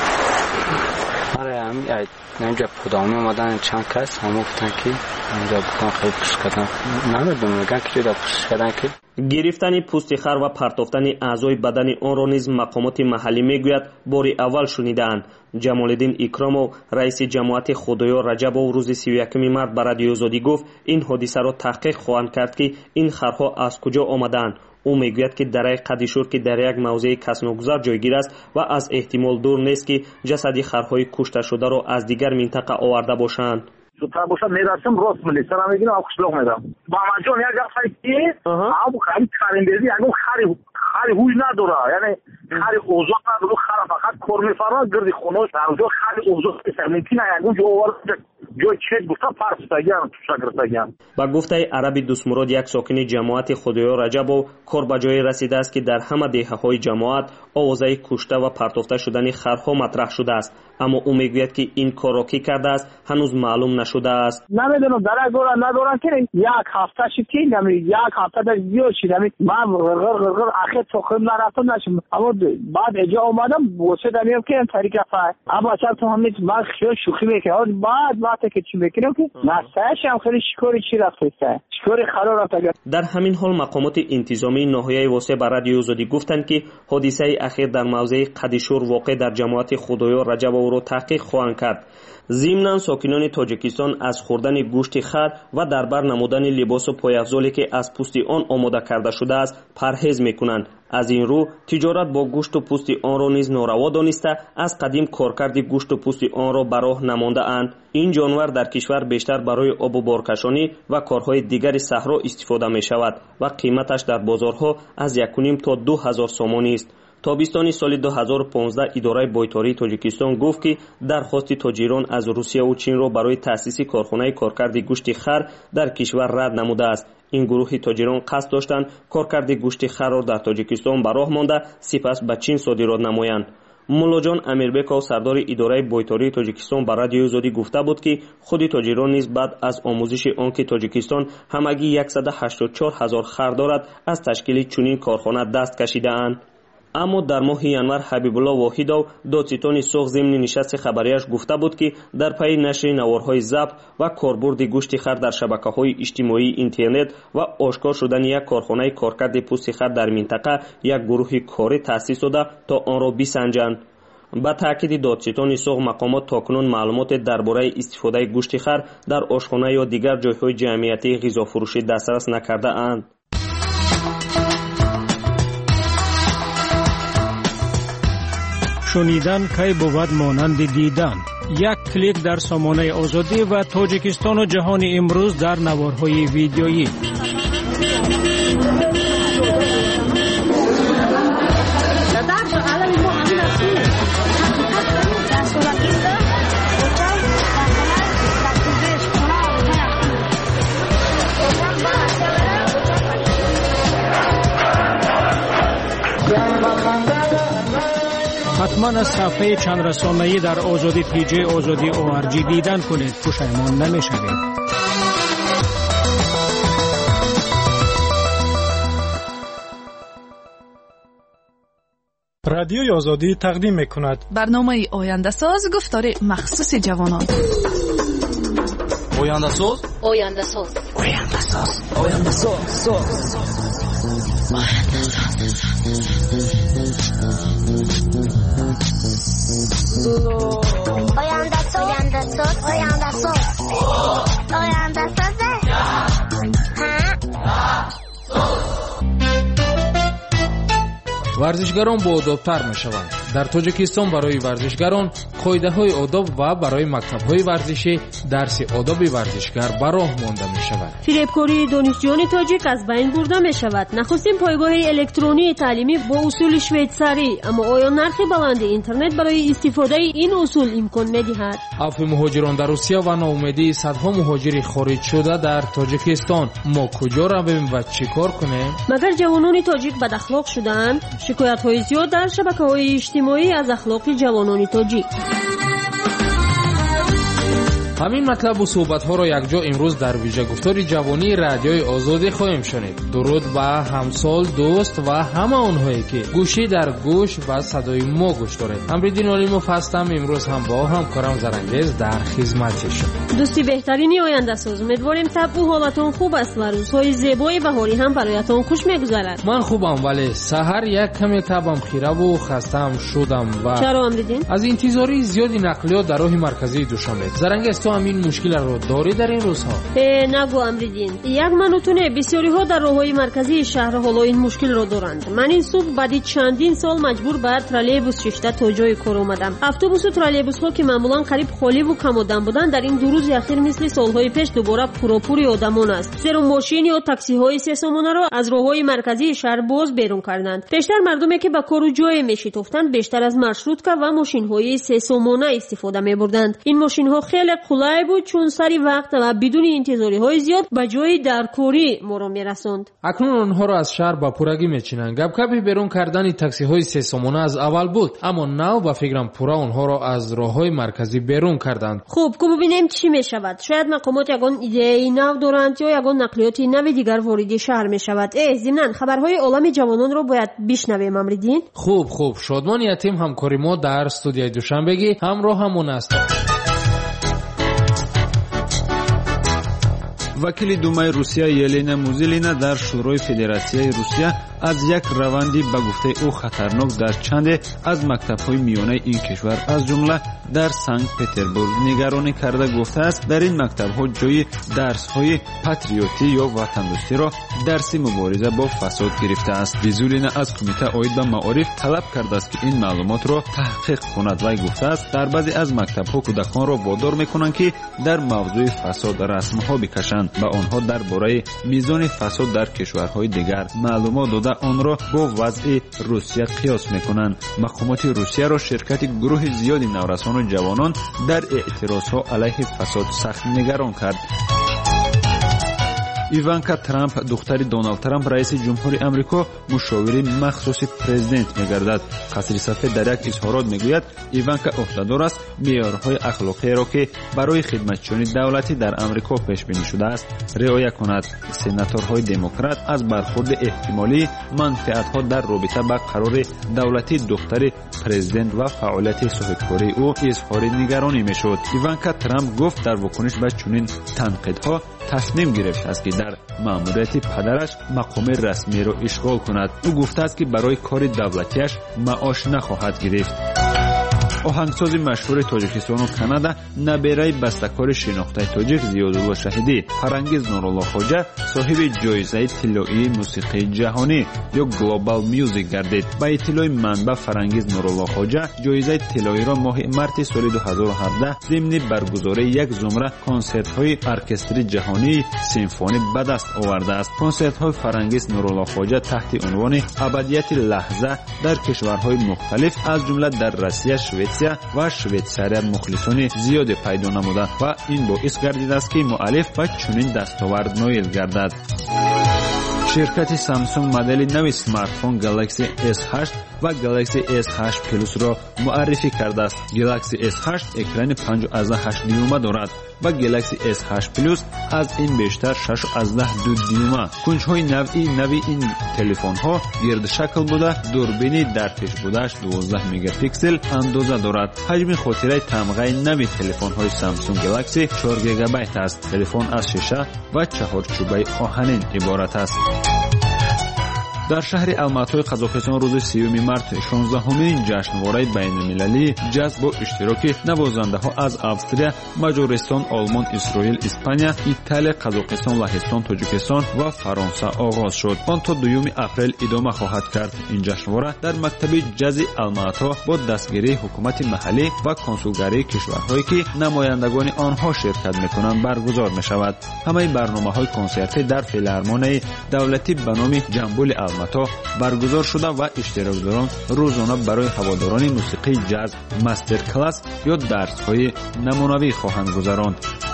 آره اینجا پودامی آمدن چند کس هم گفتن که اینجا بکن خیلی پوست کردن نمیدونم میگن که جدا پوست کردن که گرفتن پوست خر و پرتافتن اعضای بدن آن را نیز مقامات محلی میگوید باری اول شنیدند. جمالالدین اکرامov رئیس جماعت خدایار رجبوی روز 31 مارس به رادیو آزادی گفت این حادثه را تحقیق خواهند کرد که این خرها از کجا آمدند. او میگوید که دره قدیشور که در یک موضع کسنگذار جایگیر است و از احتمال دور نیست که جسد خرهای کشته شده را از دیگر منطقه آورده باشند. زودتر باشد میرسم راست ملیسر هم میگیم آب قشلوق میدم با مجان یک جفت که آب خرید خریم بیردی اگه خری هوی نداره یعنی خری اوزاق نداره خر فقط کار میفرد گردی خونوش در اونجا خری اوزاق سمینتین اگه جو آورد جای چیز گفته پرستگیان شاگردگیان. با گفته عربی دوستمراد یک ساکن جماعت خدایار رجبوی کار به جای رسیده است که در همه دهه های جماعت آوازه کشته و پرتافته شدن خرها مطرح شده است، اما او میگوید که این کار را کی کرده است هنوز معلوم نشده است. نمیدونم درک دارن ندارن که یک هفته شد که یک هفته در زیاد شد من غرغر اخیر سخن نرفتم نشم، اما بعد اجا اومدم بوسه داریم که این طریق فای اما اصلا تو همین من خیلی شوخی میکنم بعد وقتی که چی میکنم که نستش هم خیلی شکری چی رفته شکری خرا رفته. در همین حال مقامات انتظامی ناحیه واسه به رادیو آزادی گفتند که حادثه اخیر در موضع قدیشور واقع در جماعت خدایار رجبوی را تحقیق خواهند کرد. ضمناً ساکنان تاجیکستان از خوردن گوشت خر و در بر نمودن لباس و پایافزالی که از پوست آن آماده کرده شده است پرهیز میکنند. از این رو تجارت با گوشت و پوست آن را نیز ناروا دانسته از قدیم کارکرد گوشت و پوست آن را به راه نمانده اند. این جانور در کشور بیشتر برای آب و بارکشانی و کارهای دیگر صحرا استفاده می شود و قیمتش در بازارها از 1.5 تا 2000 سومانی است. تابستان سال 2015 اداره بیطاری تاجیکستان گفت که درخواست تاجران از روسیه و چین را برای تأسیس کارخانه کارکرد گوشت خر در کشور رد نموده است. این گروه تاجران قصد داشتند کارکرد گوشت خر را در تاجیکستان به راه مانده سپس به چین صادرات نمایند. مولاجان امیربکov سردار اداره بیطاری تاجیکستان به رادیو آزادی گفته بود که خود تاجران نیز بعد از آموزش آنکه تاجیکستان همگی 184,000 خر دارد از تشکیل چنین کارخانه دست کشیده اند. اما در ماه ینور حبیب الله واحدov دادستان سوق ضمن نشست خبریش گفته بود که در پی نشر نوارهای ضبط و کاربرد گوشت خر در شبکه‌های اجتماعی اینترنت و آشکار شدن یک کارخانه کارکرد پوست خر در منطقه یک گروه کاری تأسیس شده تا آن را بسنجند. با تاکید دادستان سوق مقامات تاکنون معلومات درباره استفاده گوشت خر در آشخانه یا دیگر جایهای جمعیتی غذافروشی دسترس نکرده اند. شنیدن کی بود مانند دیدن. یک کلیک در سامانه آزادی و تاجیکستان و جهان امروز در نوارهای ویدیویی. حتما از صفحه چند رسانه‌ای در آزادی پیج آزادی ORG دیدن کنید، پشیمان نمی‌شوید. رادیوی آزادی تقدیم می‌کند برنامه آینده ساز گفتار مخصوص جوانان. آینده ساز آینده ساز آینده ساز آینده ساز ورزشگران باادب‌تر می‌شوند. در تاجیکستان برای ورزشگران قاعده‌های آداب و برای مکتب‌های ورزشی درس آداب ورزشگر به راه مانده می‌شود. فریبکاری دانشجویان تاجیک از بین برده می‌شود. نخستین پایگاه الکترونی تعلیمی با اصول شویتساری، اما آیا نرخ بلند اینترنت برای استفاده این اصول امکان می‌دهد؟ عفو مهاجران در روسیه و ناامیدی صدها مهاجر خارج شده در تاجیکستان. ما کجا رویم و چیکار کنیم؟ مگر جوانان تاجیک بد اخلاق شدند؟ شکایت‌های زیاد در شبکه‌های اجتماعی از اخلاق جوانان تاجیک. همین مطلب و صحبت‌ها را یکجا امروز در ویژه گفتار جوانی رادیوی آزادی خواهیم شنید. درود به همسال، دوست و همه آنهایی که گوشی در گوش و صدای ما گوش دارند. امریدین علیموف هستم. امروز هم با همکارم زرنگیز در خدمت شما. دوستی بهترین آینده ساز. امیدواریم طبع و حالتون خوب است و روزهای زیبای بهاری هم برایتان خوش می‌گذرد. من خوبم ولی سحر یک کمی طبعم خیره و خستم شدم و چرا امریدین؟ از انتظاری زیادی نقلیات در راه مرکزی دوشنبه. زرنگیز تو همین مشکل رو داری در این روزها؟ نگو امریدین. یک منوتونه بسیاری ها در راههای مرکزی شهر حالا این مشکل رو دارند. من این صبح بعد چندین سال مجبور به ترالیبوس ششته تا جای کار اومدم. اتوبوس و ترالیبوس ها که معمولا قریب خالی و کم آدم بودن در این دو روز اخیر مثل سالهای پیش دوباره پروپوری آدمان است. زیرا ماشین یا تاکسی های سه سامانه را از راههای مرکزی شهر باز بیرون کردند. پیشتر مردمی که به کار و جای میشتافتند بیشتر از مارشروتکا و ماشین های سه سامانه استفاده می‌بردند. این ماشین ها خیلی قلای بود چون سری وقت و بدون انتظاری های زیاد به جای درکاری ما را میرساند. اکنون آنها را از شهر به پورگی میچینند. گپگپی بیرون کردن تاکسی های سه سامانه از اول بود، اما نو به فکرم پورا آنها را از راههای مرکزی بیرون کردند. خوب کو ببینیم چی میشود. شاید مقامات یگان ایده نو دارند یا یگان نقلیات نو دیگر وارد شهر میشود. ضمن خبرهای عالم جوانان را باید بشنویم امریدین. خوب شادمان یتیم همکاری ما در استودیوی دوشنبگی همراه همون است. وکیل думаи Русия Елена Музилина дар шӯрои Федератсияи Русия аз як раванди ба гуфтаи ӯ хатарнок дар чанде аз мактабҳои миёнаи ин кишвар аз ҷумла дар Санкт-Петербург нигаронӣ карда гуфтааст дар ин мактабҳо ҷои дарсҳои патриотӣ ё ватандӯстиро дарси мубориза бо фасод гирифтааст. Музилина аз кумита оид ба маориф талаб кардааст ки ин маълумотро таҳқиқ кунад. Вай гуфтааст дар баъзе аз мактабҳо кӯдаконро водор мекунанд ки дар мавзӯи фасод расмҳо бикашанд. با آنها درباره میزان فساد در کشورهای دیگر معلومات داده آن را با وضع روسیه قیاس میکنند. مقامات روسیه را شرکت گروه زیادی نورسان و جوانان در اعتراضها علیه فساد سخت نگران کرد. ایوانکا ترامپ دختری دونالد ترامپ رئیس جمهوری آمریکا مشاور مخصوص پرزیدنت میگردد. قصر سفید در یک اظهارات میگوید ایوانکا عهدهدار است معیارهای اخلاقی را که برای خدمتچیان دولتی در آمریکا پیش بینی شده است رعایت کند. سناتورهای دموکرات از برخورد احتمالی منفعت‌ها در رابطه با قرار دولتی دختر پرزیدنت و فعالیت صاحبکاری او اظهار نگرانی میشد. ایوانکا ترامپ گفت در واکنش به چنین تنقیدها تصمیم گرفت است که در مأموریت پدرش مقام رسمی را اشغال کند. او گفته است که برای کار دولتیش معاش نخواهد گرفت. آهنگساز مشهور تاجیکستان و کانادا نبیره بسته‌کار شناخته تاجیک زیادالله شهیدی فرانگیز نورالله خوجا صاحب جایزه طلایی موسیقی جهانی یا گلوبال میوزیک گردید. با اطلاع منبع فرانگیز نورالله خوجا جایزه طلایی را ماه مارس سال 2017 ضمن برگزاری یک زمره کنسرت‌های ارکستر جهانی سیمفونی به دست آورده است. کنسرت‌های فرانگیز نورالله خوجا تحت عنوان ابدیت لحظه در کشورهای مختلف از جمله در روسیه، شوئد و شویتساریا مخلصان زیاد پیدا نموده و این باعث گردیده است که مؤلف به چنین دستاورد نایل گردد. شرکت سامسونگ مدل نوی سمارتفون گالاکسی S8 و گالاکسی S8 پلوس را معرفی کرده است. گالاکسی S8 اکران 5.8 دیومه دارد و گالاکسی S8 پلوس از این بیشتر 6.2 دیومه. کنج‌های نوی این تلفن‌ها گرد شکل بوده، دوربین در پیش بودش 12 مگاپیکسل اندازه دارد. حجم خاطره تمغه نوی تلفن‌های سامسونگ گالاکسی 4 گیگابایت است. تلفن از شیشه و 4 چوبه آهنین عبارت است. дар шаҳри алматои қазоқистон рӯзи 30 март 16-умин ҷашнвораи байнулмилалии ҷаз бо иштироки навозандаҳо аз Австрия, Маҷористон, Олмон, Исроил, Испания, Италия, Қазоқистон, Лаҳистон, Тоҷикистон ва Фаронса оғоз шуд. Он то 2 апрел идома хоҳад кард. ин ҷашнвора дар мактаби ҷази Алмато бо дастгирии ҳукумати маҳаллӣ ва консулгарии кишварҳое ки намояндагони онҳо ширкат мекунанд баргузор мешавад. ҳамаи барномаҳои консертӣ дар филармонияи давлатӣ ба номи ҷамбули Алмато баргузор шуда ва иштирокдорон рӯзона барои ҳаводорони мусиқии ҷаз мастер-класс ё дарсҳои намунавӣ хоҳанд гузаронд.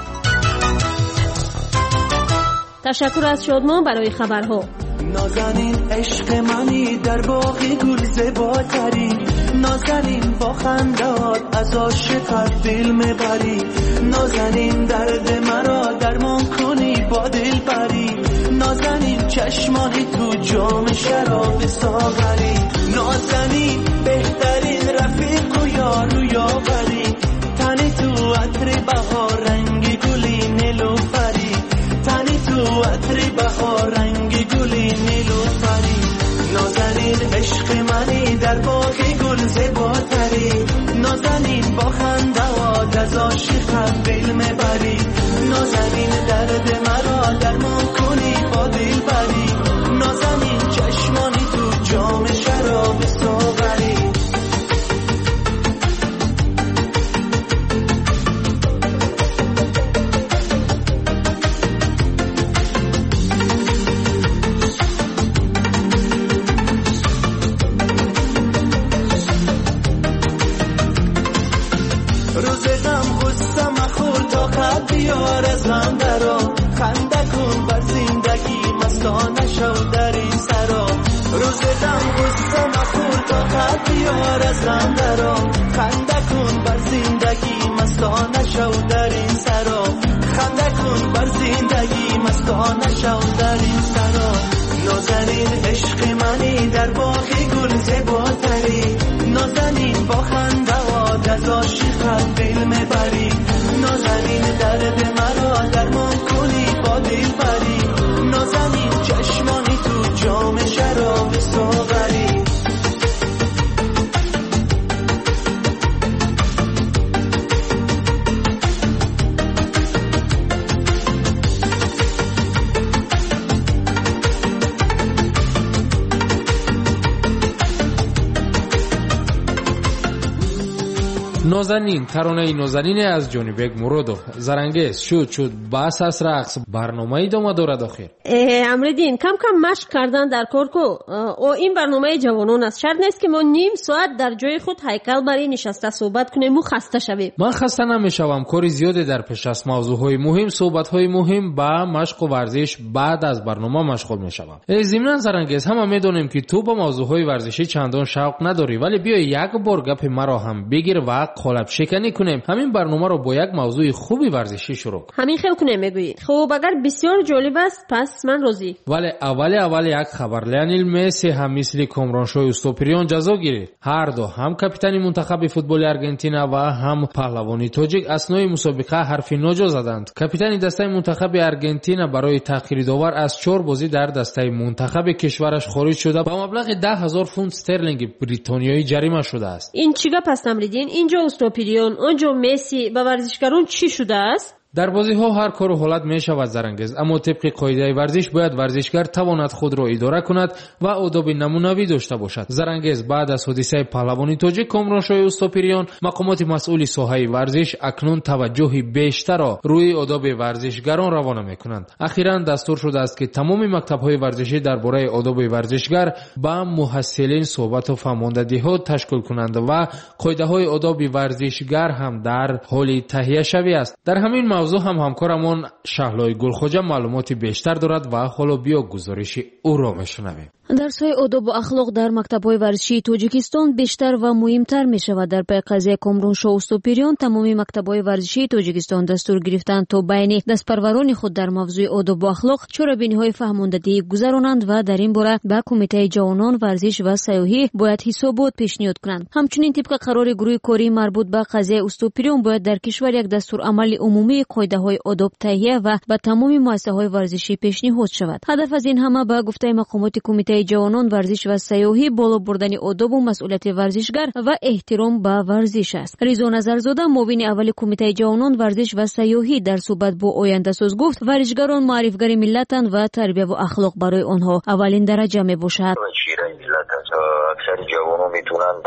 تشکر از شادمان برای خبرها. نازنین عشق منی در باغ گل زیباتری، نازنین با خنده‌هات از عاشقت دل میبری، نازنین درد مرا درمان کنی با دل بری، نازنین چشمانی تو جام شراب ساغری، نازنین بهترین رفیق و یار و یاوری، تنی تو عطر بهار رنگ گلی نیلوفری، تنی تو عطر بهار رنگ گلی نیلوفری، نازنین عشق منی در باغ گل زیباتری، نازنین با خنده‌هات از عاشقت دل میبری، نازنین درد مرا درمان کنی با دل بری، نازنین چشمانی تو جام شراب ساغری. بیار از غم درا خنده کن بر زندگی مستانه شو در این سرا، روز غم غصه مخور تا قد بیار از غم درا خنده کن بر زندگی مستانه شو در این سرا، خنده کن بر زندگی مستانه شو در این سرا، نازنین عشق منی در باغ گل زیباتری، نازنین با خنده واد از عاشقت دل میبری، نازنین درد مرا درمان کنی با دل بری، نازنین چشمانی تو جام شراب ساغری. نازنین ترانه نازنین از جانیبک مرودوف. زرنگیز شد بس از رقص برنامه ادامه دارد. آخر امردین کم کم مشق کردن در کار کو. این برنامه جوانان است. شرط نیست که ما نیم ساعت در جای خود هیکل بری نشسته صحبت کنیم و خسته شویم. من خسته نمیشوم. کاری زیادی در پیش است. موضوعهای مهم، صحبت‌های مهم با مشق و ورزش بعد از برنامه مشغول میشوم. ضمن زرنگیز همه میدونیم که تو با موضوعهای ورزشی چندان شوق نداری، ولی بیا یک بار گپ مرا هم بگیر و قالب شکنی کنیم. همین برنامه رو با یک موضوع خوبی ورزشی شروع. همین خیلی کنه میگویی. خب اگر بسیار جالب است پس من راضی. ولی اول یک خبر. لیونل مسی هم مثل کامرانشوی استوپریان جزا گرفت. هر دو هم کاپیتان منتخب فوتبال آرژانتین و هم پهلوانی تاجیک اثنای مسابقه حرف ناجا زدند. کاپیتان دسته منتخب آرژانتین برای تأخیر داور از 4 بازی در دسته منتخب کشورش خارج شده با مبلغ 10,000 پوند استرلینگ بریتانیایی جریمه شده است. این چیگه پس نمریدین؟ اینجا استوپریان، اونجا مسی، با ورزشکاران چی شده است؟ در بازی‌ها هر کار و حالت می‌شود زرنگیز، اما طبق قاعده ورزش باید ورزشکار تواند خود را اداره کند و آداب نمونوی داشته باشد. زرنگیز بعد از حادثه پهلوانی تاجیک کامرانشوی استوپریان، مقامات مسئول ساحه ورزش اکنون توجه بیشتر را روی آداب ورزشگران روانه می‌کنند. اخیراً دستور شده است که تمام مکتب‌های ورزشی درباره آداب ورزشگر با محصلین صحبت و فرماندهی‌ها تشکیل کنند و قاعده‌های آداب ورزشگر هم در حال تهیه شوی است. در همین موضوع هم همکارمون شهلای گلخوجه معلومات بیشتر دارد و حالا بیا گزارش او را میشنویم. درس‌های آداب و اخلاق در مکتب‌های ورزشی تاجیکستان بیشتر و مهمتر می‌شود. در پی قضیه کامرانشو استوپریان تمامی مکتب‌های ورزشی تاجیکستان دستور گرفتند تا بین دستپروران خود در موضوع آداب و اخلاق چاره‌بینی‌های فهماندهی گذرانند و در این باره به کمیته جوانان ورزش و سیاحی باید حسابات پیشنهاد کنند. همچنین طبق قرار گروه کاری مربوط به قضیه استوپریان باید در کشور یک دستور عمل عمومی قاعده‌های آداب تهیه و به تمام مؤسسه‌های ورزشی پیشنهاد شود. هدف از این همه به گفته مقامات کمیته کمیته جوانان ورزش و سیاحی بالا بردن آداب و مسئولیت ورزشگر و احترام به ورزش است. رضا نظرزاده معاون اول کمیته جوانان ورزش و سیاحی در صحبت با آینده ساز گفت ورزشگران معرفگر ملتند و تربیت و اخلاق برای آنها اولین درجه می باشد. اکثر جوانان میتونند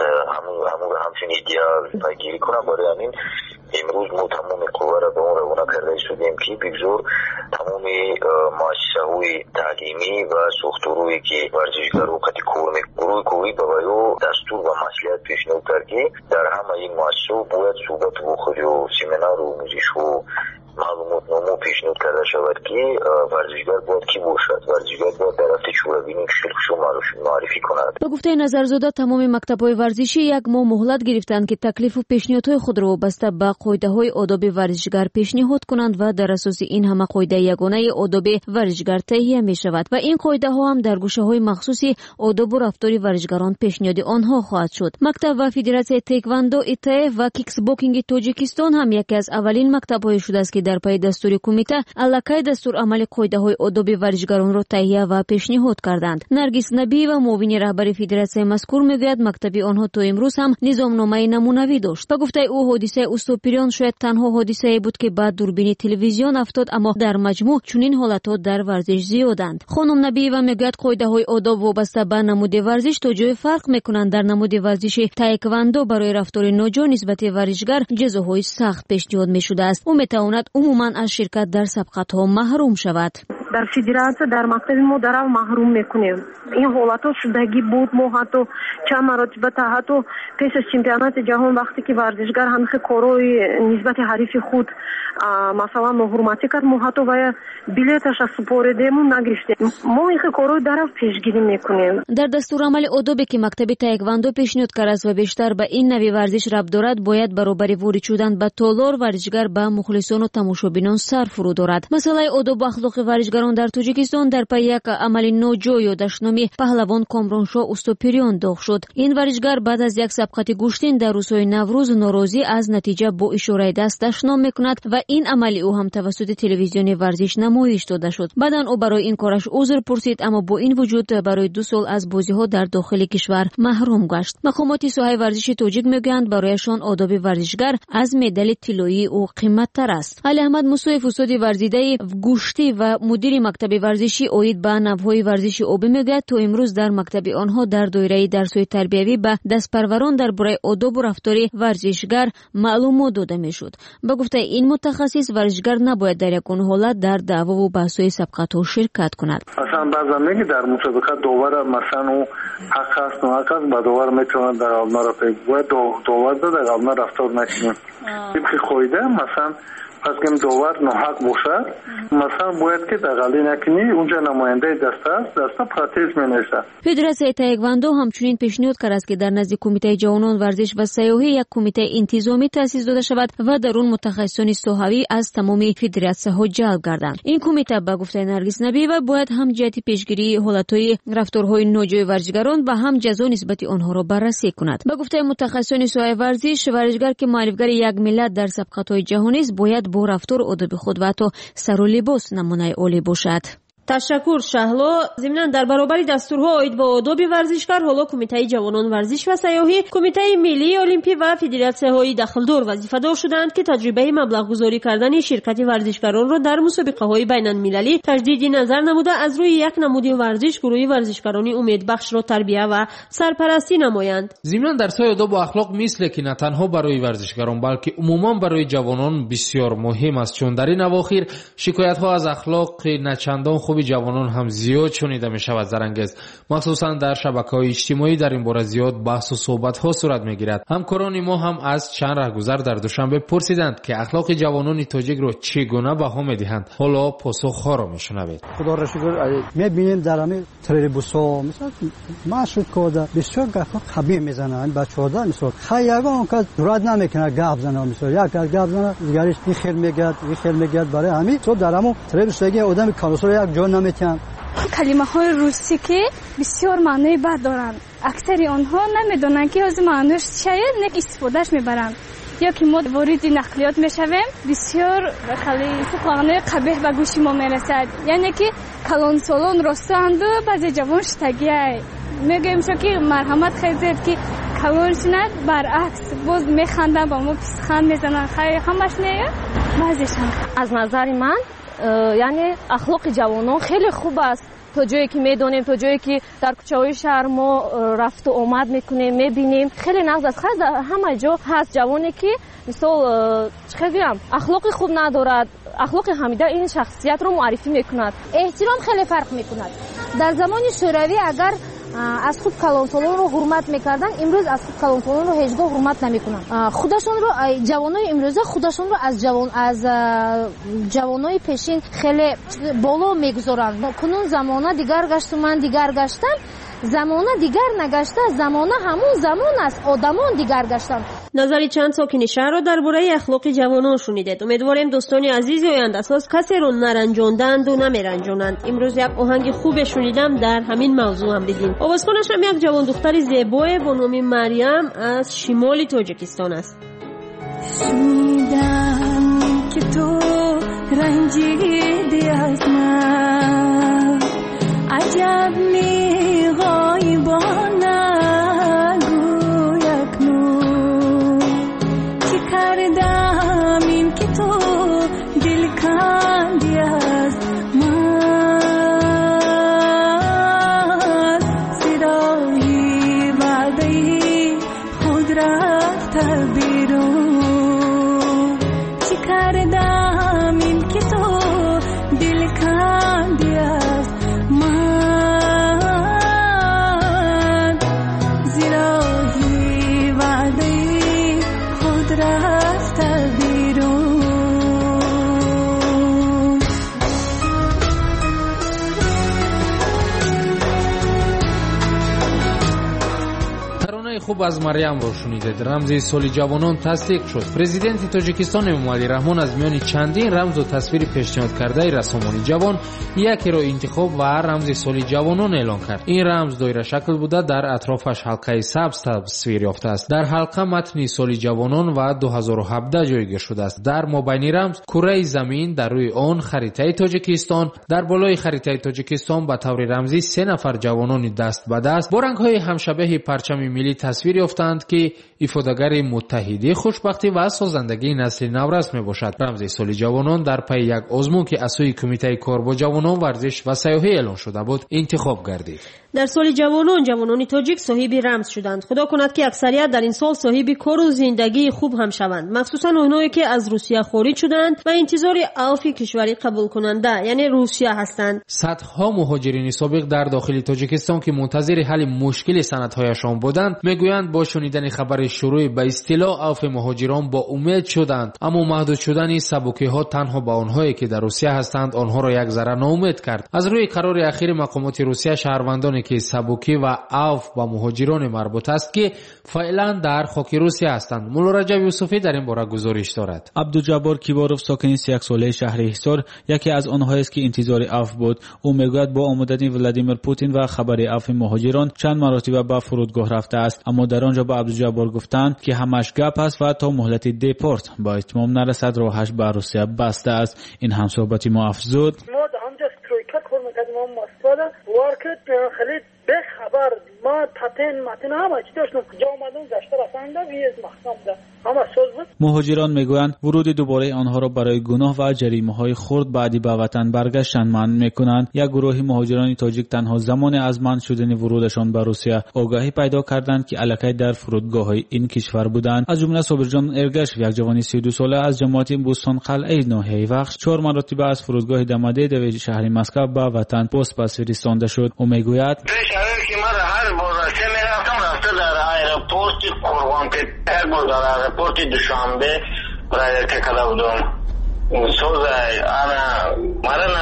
همچین ایدئال پیگیری کنند. برای همین امروز ما تمام قوه را به اون روانه کرده شدیم که بگذار تمام مؤسسه‌های تعلیمی و ساختارهایی که ورزشگر وقت گروه کوی به ویو دستور و مسئولیت پیشنهاد کرد که در همه این مؤسسه باید صحبت و خود و سمینار و آموزش و معلومات نامه پیشنهاد کرده شود که ورزشگر باید کی باشد. ورزشگر باید در رفته چوربینی شو معرفی کند. به گفته نظرزاده تمام مکتب‌های ورزشی یک ماه مهلت گرفتند که تکلیف و پیشنهادهای خود را وابسته به قاعده‌های آداب ورزشگر پیشنهاد کنند و در اساس این همه قاعده یگانه آداب ورزشگر تهیه می‌شود و این قاعده‌ها هم در گوشه‌های مخصوصی آداب و رفتار ورزشگران پیشنهاد آنها خواهد شد. مکتب و فدراسیون تایکواندو ایتای و کیکس باکسینگ تاجیکستان هم یکی از اولین مکتب‌های شده است که در پای دستور کمیته الکای دستور عمل قاعده‌های آداب ورزشگران را تهیه و پیشنهاد کردند. نرگس نبی و معاون رهبر فدراسیون مذکور میگوید مکتب آنها تا امروز هم نظامنامه نمونوی داشت. با گفته او حادثه اوستوپریون شاید تنها حادثه‌ای بود که بعد دوربین تلویزیون افتاد، اما در مجموع چنین حالت‌ها در ورزش زیادند. خانم نبی و میگوید قاعده‌های آداب وابسته به نمود ورزش توجه فرق میکنند. در نمود ورزش تایکواندو برای رفتار ناجا نسبت ورزشگر جزاهای سخت پیشنهاد میشده است. او میتواند عموما از شرکت در سبقت‌ها محروم شود. در فدراسیون در مکتب ما درو محروم میکنیم. این حالت‌ها شدگی بود. ما حتی چند مرتبه حتی پیش از چمپیونات جهان وقتی که ورزشگر همه کارهای نسبت حریف خود مثلا ناحرمتی کرد، ما حتی باید بلیتش از سپردیم و نگرفتیم. ما این کارهای درو پیشگیری میکنیم. در دستورالعمل آدابی که مکتب تایکواندو پیشنهاد کرده است و بیشتر به این نوع ورزش ربط دارد، باید برابر وارد شدن به تالار ورزشگر به مخلصان و تماشابینان سر فرو دارد. مسئله آداب و اخلاق ورزشگران در تاجیکستان در پی یک عمل نوجو یادش نامی پهلوان کامرانشاه اوستوپریون داغ شد. این ورزشگر بعد از یک سبقت گوشتین در روزهای نوروز ناراضی از نتیجه با اشاره دست دشنام میکند و این عمل او هم توسط تلویزیون ورزش نمایش داده شد. بعداً او برای این کارش عذر پرسید، اما با این وجود برای 2 سال از بازی‌ها در داخل کشور محروم گشت. مقامات ساحه ورزش تاجیک میگویند برایشان آداب ورزشگر از مدال طلایی او قیمت‌تر است. علی احمد موسی فسادی ورزیده گوشتی و مدیر مکتب ورزشی اوید به نوهای ورزشی آبی میگوید تا امروز در مکتب آنها در دایره درس‌های تربیوی به دستپروران درباره آداب و رفتار ورزشگر معلومات داده میشد. به گفته این متخصص ورزشگر نباید در یکون حالت در دعوا و بحث‌های سبقت‌ها شرکت کند. مثلا بعضا میگه در مسابقه داور مثلا او حق است و حق است با داور میتونه در آلنا را بگوید داور در آلنا رفتار نکنه. طبق قاعده مثلا پس که داور ناحق باشد مثلا باید که دغلی نکنی اونجا نماینده دسته پراتیز مینویسد. فدراسیون تایکواندو همچنین پیشنهاد کرده است که در نزد کمیته جوانان ورزش و سیاحی یک کمیته انتظامی تأسیس داده شود و در اون متخصصان ساحوی از تمام فدراسیون‌ها جلب گردند. این کمیته به گفته نرگس نبی و باید هم جهت پیشگیری حالت‌های رفتارهای ناجای ورزشگران و هم جزا نسبت آنها را بررسی کند. به گفته متخصصان ساحه ورزش، ورزشگر که معرفگر یک ملت در سبقت‌های جهانی است باید با رفتار آداب خود و حتی سر و لباس نمونه عالی باشد. تشکر شهلا. ضمناً در برابر دستورها آید به آداب ورزشکار، حالا کمیته جوانان ورزش و سیاحی، کمیته ملی المپی و فدراسیون‌های داخلدار وظیفه‌دار شدند که تجربه مبلغ گذاری کردن شرکت ورزشکاران را در مسابقه‌های بین‌المللی تجدید نظر نموده از روی یک نمود ورزش گروه ورزشکاران امیدبخش را تربیت و سرپرستی نمایند. ضمناً درس‌های آداب و اخلاق مثل که نه تنها برای ورزشکاران بلکه عموماً برای جوانان بسیار مهم است، چون در این اواخر شکایت‌ها از اخلاق نچندان خوب جوانان هم زیاد شنیده می شود. زرنگز مخصوصا در شبکه‌های اجتماعی در این باره زیاد بحث و صحبت ها صورت می گیرد. همکاران ما هم از چند رهگذر در دوشنبه پرسیدند که اخلاق جوانان تاجیک را چگونه بها می دهند. حالا پاسخ ها را می شنوید. خدا را شکر می بینیم در همین تریبوسا مثلا مشهود کاده بسیار گفت خبی میزنن بچه‌ها در مثلا خیابان که جرأت نمیکنه گپ زنه، مثلا یک گپ زنه دیگرش این خیر میگد برای همین تو در همون تریبوسا آدم کانسور یک جا نمیتونن. کلمه های روسی که بسیار معنی بد دارند، اکثر آنها نمیدونن که از معنیش شاید نک استفادهش میبرند. یا که ما وارد نقلیات میشویم بسیار خیلی سخنان قبیح به گوش ما میرسد. یعنی که کلان سالان راستند و بعضی جوان شتگی میگیم که مرحمت خیزید که کلان شند، برعکس باز میخندن با ما پسخند میزنن. خیلی همش نه بعضیشان. از نظر من یعنی اخلاق جوانان خیلی خوب است. تا جایی که میدونیم، تا جایی که در کوچه‌های شهر ما رفت و آمد میکنیم میبینیم خیلی نقص است. خیلی همه جا هست جوانی که مثلا چه بگم اخلاق خوب ندارد، اخلاق حمیده این شخصیت رو معرفی میکند. احترام خیلی فرق میکند. در زمان شوروی اگر از خود کلانسالان رو حرمت میکردن، امروز از خود کلانسالان رو هیچگاه حرمت نمیکنن. خودشون رو جوانای امروزه خودشون رو از جوانای پیشین خیلی بالا میگذارن. کنون زمانه دیگر گشت و من دیگر گشتم. زمانه دیگر نگشته، زمانه همون زمان است، آدمان دیگر گشتن. نظری چند ساکن شهر را درباره اخلاق جوانان شنیدید. امیدواریم دوستان عزیز آینده اساس کسی رو نرنجاندند و نمیرنجانند. امروز یک آهنگ خوب شنیدم در همین موضوع هم بدیم. آوازخوانش هم یک جوان دختر زیبای با نام مریم از شمال تاجیکستان است. شنیدم که تو رنجیدی از من، عجب میغای با نگو یکنون، چی کردم این که تو دل کندی از من، صدای وعده خود رفته بیرون، چی کردم این که تو دل کندی از من، زیراهی وعده خود رفته بیرون. ترانه خوب از مریم رو شنیدید. رمز سال جوانان تصدیق شد. پرزیدنت تاجیکستان امامعلی رحمان از میان چندین رمز و تصویر پیشنهاد کرده رسانه‌های جوان یکی را انتخاب و رمز سال جوانان اعلان کرد. این رمز دایره شکل بوده، در اطرافش حلقه سبز تصویر یافته است. در حلقه متن سال جوانان و 2017 جایگیر شده است. در مابین رمز کره زمین، در روی آن خریطه تاجیکستان، در بالای خریطه تاجیکستان به طور رمزی 3 نفر جوانان دست به دست با رنگ‌های همشبه پرچم ملی تصویر یافتند که افادگر متحدی خوشبختی و سازندگی نسل نو رسم باشد. رمز سال جوانان در پی یک آزمون که از سوی کمیته کار با جوانان، ورزش و سیاحت اعلان شده بود انتخاب گردید. در سال جوانان تاجیک صاحب رمز شدند. خدا کند که اکثریت در این سال صاحب کار و زندگی خوب هم شوند، مخصوصا اونایی که از روسیه خارج شدند و انتظار عفو کشوری قبول کننده یعنی روسیه هستند. صدها مهاجرین سابق در داخل تاجیکستان که منتظر حل مشکل سندهایشان بودند میگویند با شنیدن خبر شروع به اصطلاح عفو مهاجران با امید شدند، اما محدود شدن سبکی‌ها تنها با آنهایی که در روسیه هستند آنها را یک ذره ناامید کرد. از روی قرار اخیر مقامات روسیه شهروندانی که سبکی و عفو با مهاجران مربوط است که فعلا در خاک روسیه هستند. مولا رجب یوسفی در این باره گزارش دارد. عبدالجبار کیباروف ساکن 31 ساله شهر حصار یکی از آنهایی است که انتظار عفو بود. او میگوید با آمدن ولادیمیر پوتین و خبر عفو مهاجران چند مرتبه به فرودگاه رفته است، اما در آنجا با عبدالجبار گفتند که همش گپ است و تا مهلت دیپورت با اتمام نرسد راهش به روسیه بسته است. این هم صحبتی ما افزود. ما همجا ترویکا کار میکردیم، ما مسئله وارکت خیلی به خبر ما تاتین همه چی داشتم کجا اومدم گشته رفتم ویز محکم ده همه سوز بود. مهاجران میگویند ورود دوباره آنها را برای گناه و جریمه‌های خرد بعدی به وطن برگشتن منع میکنند. یک گروه مهاجران تاجیک تنها زمان از منع شدن ورودشان به روسیه آگاهی پیدا کردند که الکی در فرودگاه‌های این کشور بودند. از جمله صابرجان ارگش یک جوان 32 ساله از جماعت بوستان قلعه ناحیه وخش 4 مرتبه از فرودگاه دمده دوی شهر مسکو به وطن پس فرستانده شد. او میگوید که من هر بار راسته رفته در ایرپورت قربانپیر بود، در ایرپورت دوشنبه برای تکلا بودم. سوز انا مرا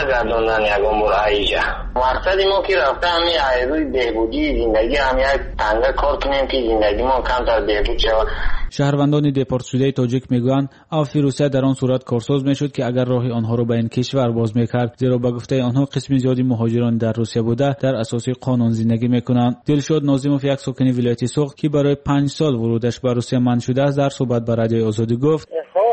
نگردوندن یگان بار ایجا. مقصد ما که رفته همین روی بهبودی زندگی هم یک تنگه کار کنیم که زندگی ما کمتر بهبود شود. شهروندان دپورت شده تاجیک میگویند عفو روسیه در آن صورت کارساز میشد که اگر راه آنها را به این کشور باز میکرد، زیرا به گفته آنها قسم زیادی مهاجران در روسیه بوده در اساس قانون زندگی میکنند. دلشاد ناظموف یک ساکن ولایت سوخت که برای 5 سال ورودش به روسیه منع شده است در صحبت با رادیوی آزادی گفت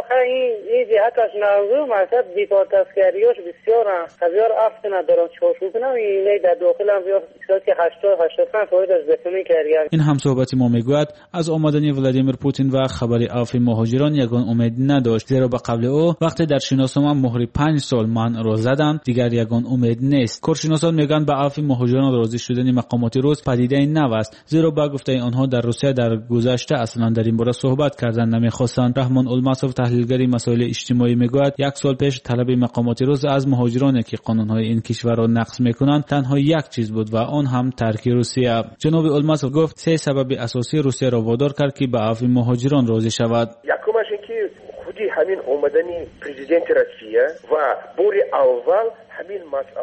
این جهتش نوزو مقصد بیکار تسکریاش بسیار افت ندارم چارچوب کنم اینه در داخل هم زیاد که 80-85 فاید از زخمی کردیم. این هم صحبت ما میگوید از آمدن ولادیمیر پوتین و خبر عفو مهاجران یگان امید نداشت، زیرا به قبل او وقتی در شناسنامه مهر 5 سال منع را زدند دیگر یگان امید نیست. کارشناسان میگن به عفو مهاجران راضی شدن مقامات روس پدیده نو است، زیرا به گفته آنها در روسیه در گذشته اصلا در این باره صحبت کردن نمیخواستند. رحمان الماسوف تحلیلگر مسائل اجتماعی میگوید 1 سال پیش طلب مقامات روس از مهاجرانی که قانونهای این کشور را نقض میکنند تنها یک چیز بود و آن هم ترک روسیه. جناب الماسوف گفت 3 سبب اساسی روسیه را وادار کرد که به عفو مهاجران راضی شود. یکمش اینکه خودی همین اومدن پرزیدنت روسیه و بار اول همین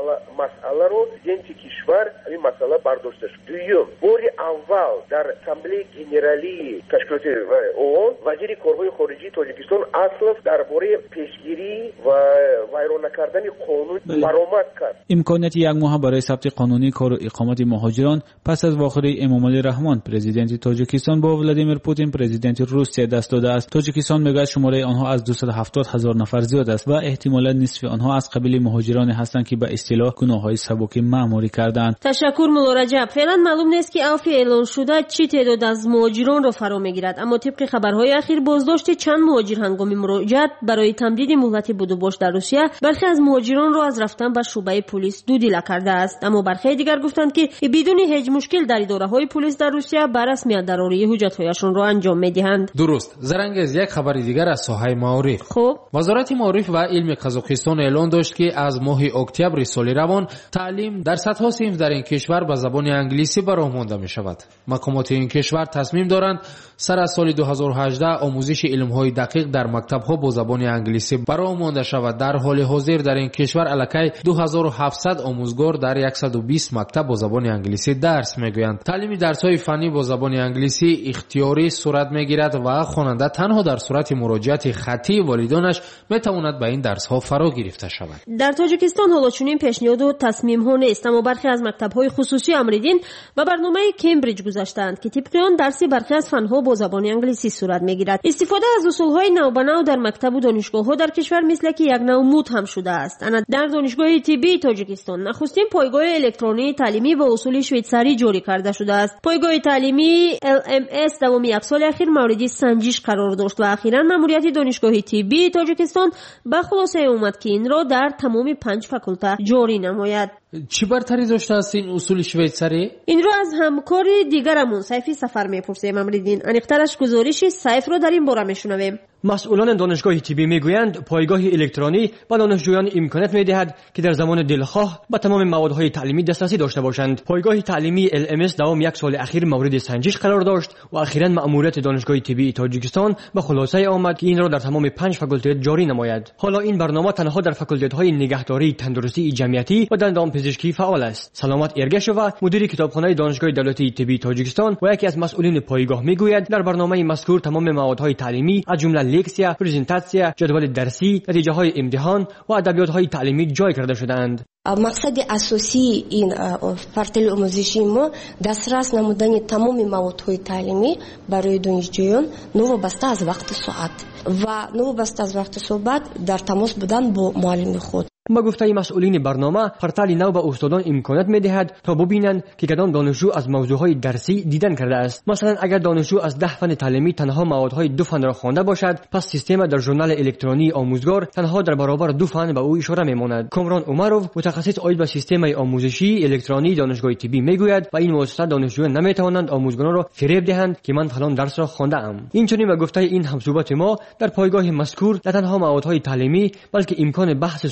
مسئله رو پرزیدنت کشور همین مسئله برداشته شد. دوم بار اول در اسامبله گنرالی تشکیلات اون وزیر کارهای خارجی تاجیکستان اصلا درباره پیشگیری و ویران نکردن قانون برآمد کرد. امکانیت 1 ماه برای ثبت قانونی کار و اقامت مهاجران پس از واخره امامعلی رحمان پرزیدنت تاجیکستان با ولادیمیر پوتین پرزیدنت روسیه دست داده است. تاجیکستان میگه شماره آنها از 270,000 نفر زیاد است و احتمالاً نصف آنها از قبیل مهاجران هستند که به اصطلاح گناه‌های سبک مأموری کردند. تشکر مولا رجب. فعلا معلوم نیست که عفو اعلان شده چی تعداد از مهاجران را فرا میگیرد، اما طبق خبرهای اخیر بازداشت چند مهاجر هنگام مراجعت برای تمدید مهلت بود و باش در روسیه برخی از مهاجران را از رفتن به شعبه پلیس دودیله کرده است، اما برخی دیگر گفتند که بدون هیچ مشکل در اداره‌های پلیس در روسیه به رسمیت دراری حجت‌هایشان را انجام می‌دهند. درست. زرنگز یک خبر دیگر از ساحه معارف. خب وزارت معارف و علم قزاقستان اعلان داشت که از ماه اکتبر سال روان تعلیم در صدها صنف در این کشور به زبان انگلیسی براه مانده می شود. مقامات این کشور تصمیم دارند سر از سال 2018 آموزش علم‌های دقیق در مکتب‌ها با زبان انگلیسی براه مانده شود. در حال حاضر در این کشور الکی 2700 آموزگار در 120 مکتب با زبان انگلیسی درس می‌گویند. تعلیم درس‌های فنی با زبان انگلیسی اختیاری صورت می‌گیرد و خواننده تنها در صورت مراجعت خطی والدانش می‌تواند به این درس‌ها فرا گرفته شود. در تاجیکستان حالا چنین پیشنهاد و تصمیم‌ها نیست، اما برخی از مکتب‌های خصوصی امریدین و برنامه کمبریج گذاشتند که طبق آن درسی برخی از فن‌ها با زبان انگلیسی صورت می‌گیرد. استفاده از اصول‌های نو در مکتب و دانشگاه‌ها در کشور مثل که یک نوع مد هم شده است. انا در دانشگاه طبی تاجیکستان نخستین پایگاه الکترونی تعلیمی با اصول شویتزری جاری کرده شده است. پایگاه تعلیمی LMS دوام 1 سال اخیر مورد سنجش قرار داشت و اخیراً ماموریت دانشگاه طبی تاجیکستان به خلاصه اومد که این را در تمام 5 فاکولته جاری نماید. چی برتری داشته است این اصول شویتزری؟ این را از همکار دیگرمون سیفی سفر میپرسیم. امریدین انیقترش گزارش سیف را در این باره میشنویم. مسئولان دانشگاه طبی میگویند پایگاه الکترونی به دانشجویان امکانات میدهد که در زمان دلخواه به تمام موادهای تعلیمی دسترسی داشته باشند. پایگاه تعلیمی LMS دوام 1 سال اخیر مورد سنجش قرار داشت و اخیراً مأموریت دانشگاه طبی تاجیکستان به خلاصه آمد که این را در تمام 5 فاکولته جاری نماید. حالا این برنامه تنها در فاکولته‌های نگهداری، تندرستی جمعیتی و دندانپزشکی فعال است. سلامت ارگشووا مدیر کتابخانه دانشگاه دولتی طبی تاجیکستان و یکی از مسئولین پایگاه میگوید در برنامه مذکور تمام موادهای تعلیمی از جمله لکسیا، پرزنتاسیا، جدول درسی، نتیجه‌های امتحان و ادبیات‌های تعلیمی جای کرده شده‌اند. مقصد اساسی این پورتال آموزشی ما دسترس نمودن تمام موادهای تعلیمی برای دانشجویان نوابسته از وقت ساعت و نوابسته از وقت صحبت در تماس بودن با معلم خود. با گفته مسئولین برنامه پورتال نو به استادان امکانات می‌دهد تا ببینند که کدام دانشجو از موضوعهای درسی دیدن کرده است. مثلا اگر دانشجو از 10 فن تعلیمی تنها موادهای 2 فن را خوانده باشد، پس سیستم در ژورنال الکترونی آموزگار تنها در برابر 2 فن به او اشاره می‌ماند. کامران عمروف متخصص عاید به سیستم آموزشی الکترونی دانشگاه طبی میگوید و این واسطه دانشجویان نمی‌توانند آموزگاران را فریب دهند که من فلان درس را خوانده ام. این چنین به گفته این همصحبت ما در پایگاه مذکور نه تنها موادهای تعلیمی بلکه امکان بحث سوال‌ها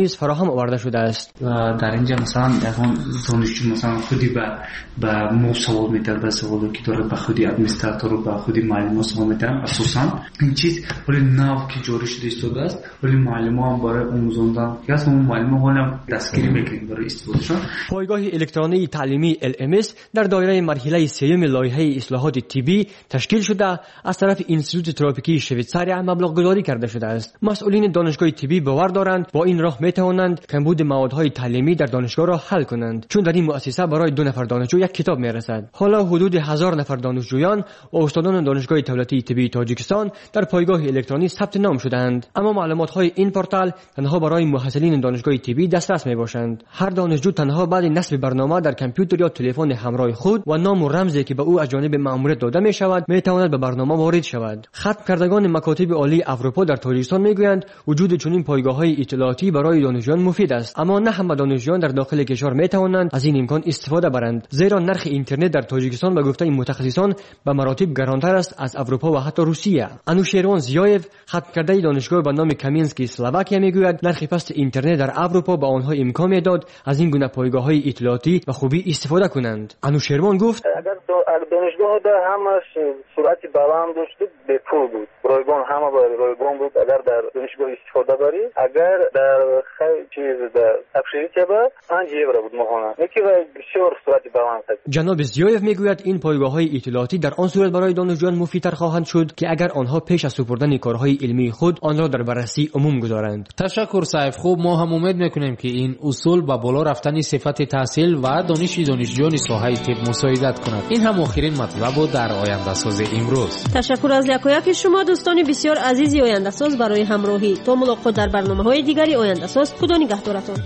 نیز فراهم آورده شده است. در اینجا مثلا دانشجو مثلا خودی به ما سوال می‌کنه، به سوالی که داره به خودی ادمنستراتور و به خودی معلم سوال می‌کنه. اساساً این چیز ولی نو که جاری شده استفاده است، ولی معلمان برای آموزاندن یا اون معلمان هم دستگیری می‌کنن برای استفادهشون. پایگاه الکترونی تعلیمی LMS در دایره مرحله سوم لایحه اصلاحات طبی تشکیل شده از طرف انستیتوت تروپیکی شویتزاریا مبلغ گذاری کرده شده است. مسئولین دانشگاه طبی باور دارند با این راه می‌توانند کمبود موادهای تعلیمی در دانشگاه را حل کنند، چون در این مؤسسه برای 2 نفر دانشجو یک کتاب می‌رسد. حالا حدود 1000 نفر دانشجویان و استادان دانشگاه دولتی طبی تاجیکستان در پایگاه الکترونی ثبت نام شدند، اما معلومات‌های این پورتال تنها برای محصلین دانشگاه طبی دسترس می‌باشند. هر دانشجو تنها بعد نصب برنامه در کامپیوتر یا تلفن همراه خود و نام و رمزی که به او از جانب مأموریت داده می‌شود می‌تواند به برنامه وارد شود. ختم کردگان مکاتب عالی اروپا در تاجیکستان می‌گویند وجود چنین پایگاه‌های اطلاعاتی برای دانشجویان مفید است، اما نه همه دانشجویان در داخل کشور می‌توانند از این امکان استفاده برند، زیرا نرخ اینترنت در تاجیکستان به گفته متخصصان به مراتب گرانتر است از اروپا و حتی روسیه. انوشیروان زیایف ختم کرده دانشگاه به نام کامینسکی اسلواکیا میگوید نرخ پست اینترنت در اروپا به آنها امکان میداد از این گونه پایگاه‌های اطلاعاتی به خوبی استفاده کنند. انوشیروان گفت اگر دانشگاه در همش سرعت بلند داشت به پول بود، رایگان همه رایگان بود. اگر در دانشگاه استفاده بری، اگر در چیز در ابشری که با 5 یورو بود ماهانه، یکی بسیار سرعت بلند است. جناب زیایف میگوید این پایگاه‌های اطلاعاتی در آن صورت برای دانشجویان مفیدتر خواهند شد که اگر آنها پیش از سپردن کارهای علمی خود آن را در بررسی عموم گذارند. تشکر سیف. خوب، ما هم امید میکنیم که این اصول به بالا رفتن صفت تحصیل و دانش دانشجویان ساحه طب مساعدت کند. این هم آخرین مطلب بود در آینده ساز امروز. تشکر از یکایک شما دوستان بسیار عزیزی آینده ساز برای همراهی. تا ملاقات در برنامه‌های دیگری آینده ساز. خدا نگهدارتان.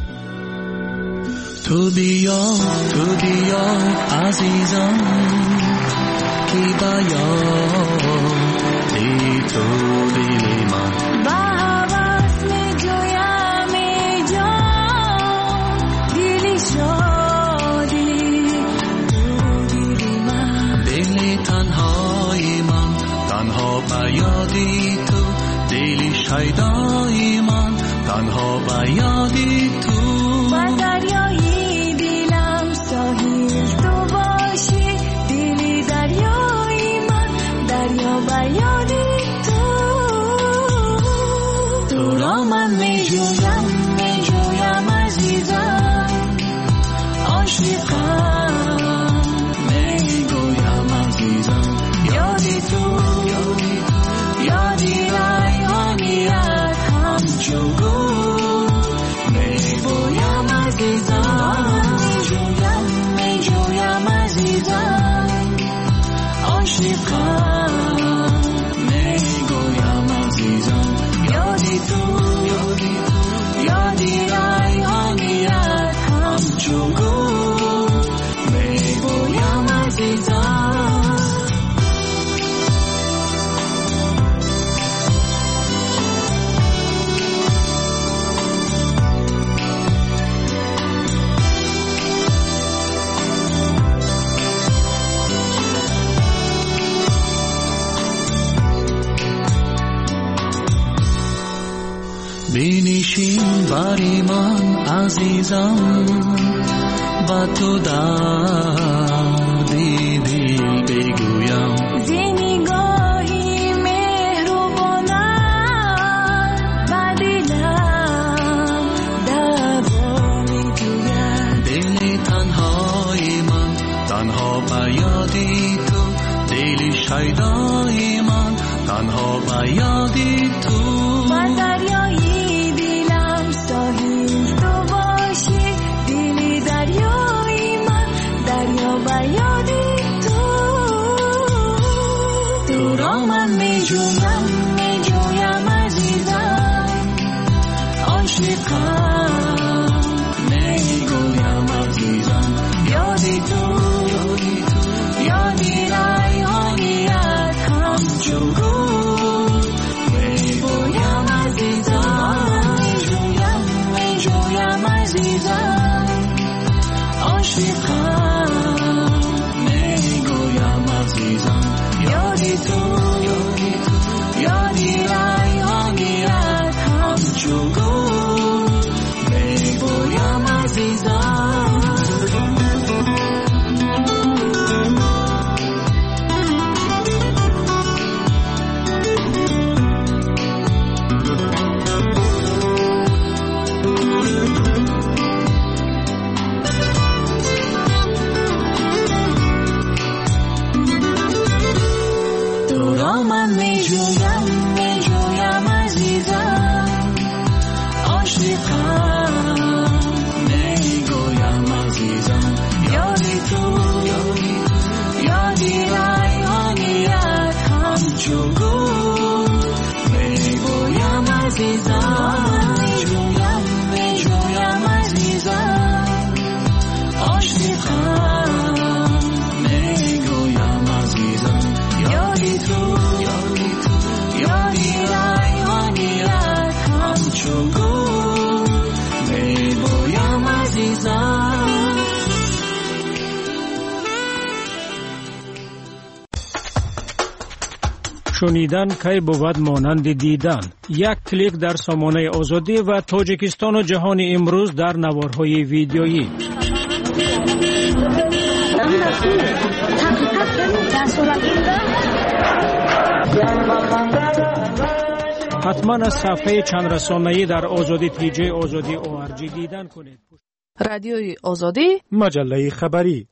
تو بیا عزیزم کی بیا ای تو دل من با حواس می جویم ای جان دلی شادی تو دلی من دل تنهای من تنها به یادی تو دلی شیدای من تنها به یادی تو با دریای دلم ساحل تو باشی دلی دریای من دریا به یادی تو را من می جویم عزیزم عاشقم می گویم عزیزم یادی تو یادی ریحانیت همچو گل می گویم عزیزم می جویم عزیزم عاشقم می گویم عزیزم یادی تو یادی ریحانیت همچو گل می گویم عزیزم. بینشین باری من عزیزم با تو دردی دل بگویم زی نگاهی مهربانت با دلم دوا می‌جوید دل تنهای من تنها به یادی تو دل شیدای من تنها به یادی تو با دریای دلم ساحل تو باشی دلی دریای من دریا به یادی تو را من می جویم عزیزم عاشقم می گویم عزیزم یادی تو یادی ریحانیت همچو گل می گویم عزیزم می جویم عزیزم عاشقم می گویم عزیزم یادی تو یادی ریحانیت همچو گل عزیزم تو را من میجویم عزیزم عاشقم میگویم عزیزم یادی تو یادی ریحانیت همچو گل میگویم عزیزم میجویم عزیزم عاشقم میگویم عزیزم یادی تو یادی ریحانیت همچو گل میگویم عزیزم. شنیدن کی بود مانند دیدن. یک کلیک در سامانه آزادی و تاجیکستان و جهان امروز در نوارهای ویدیویی. حتما از صفحه چند رسانه‌ای در آزادی تیجی آزادی ORG دیدن کنید. رادیوی آزادی، مجله خبری.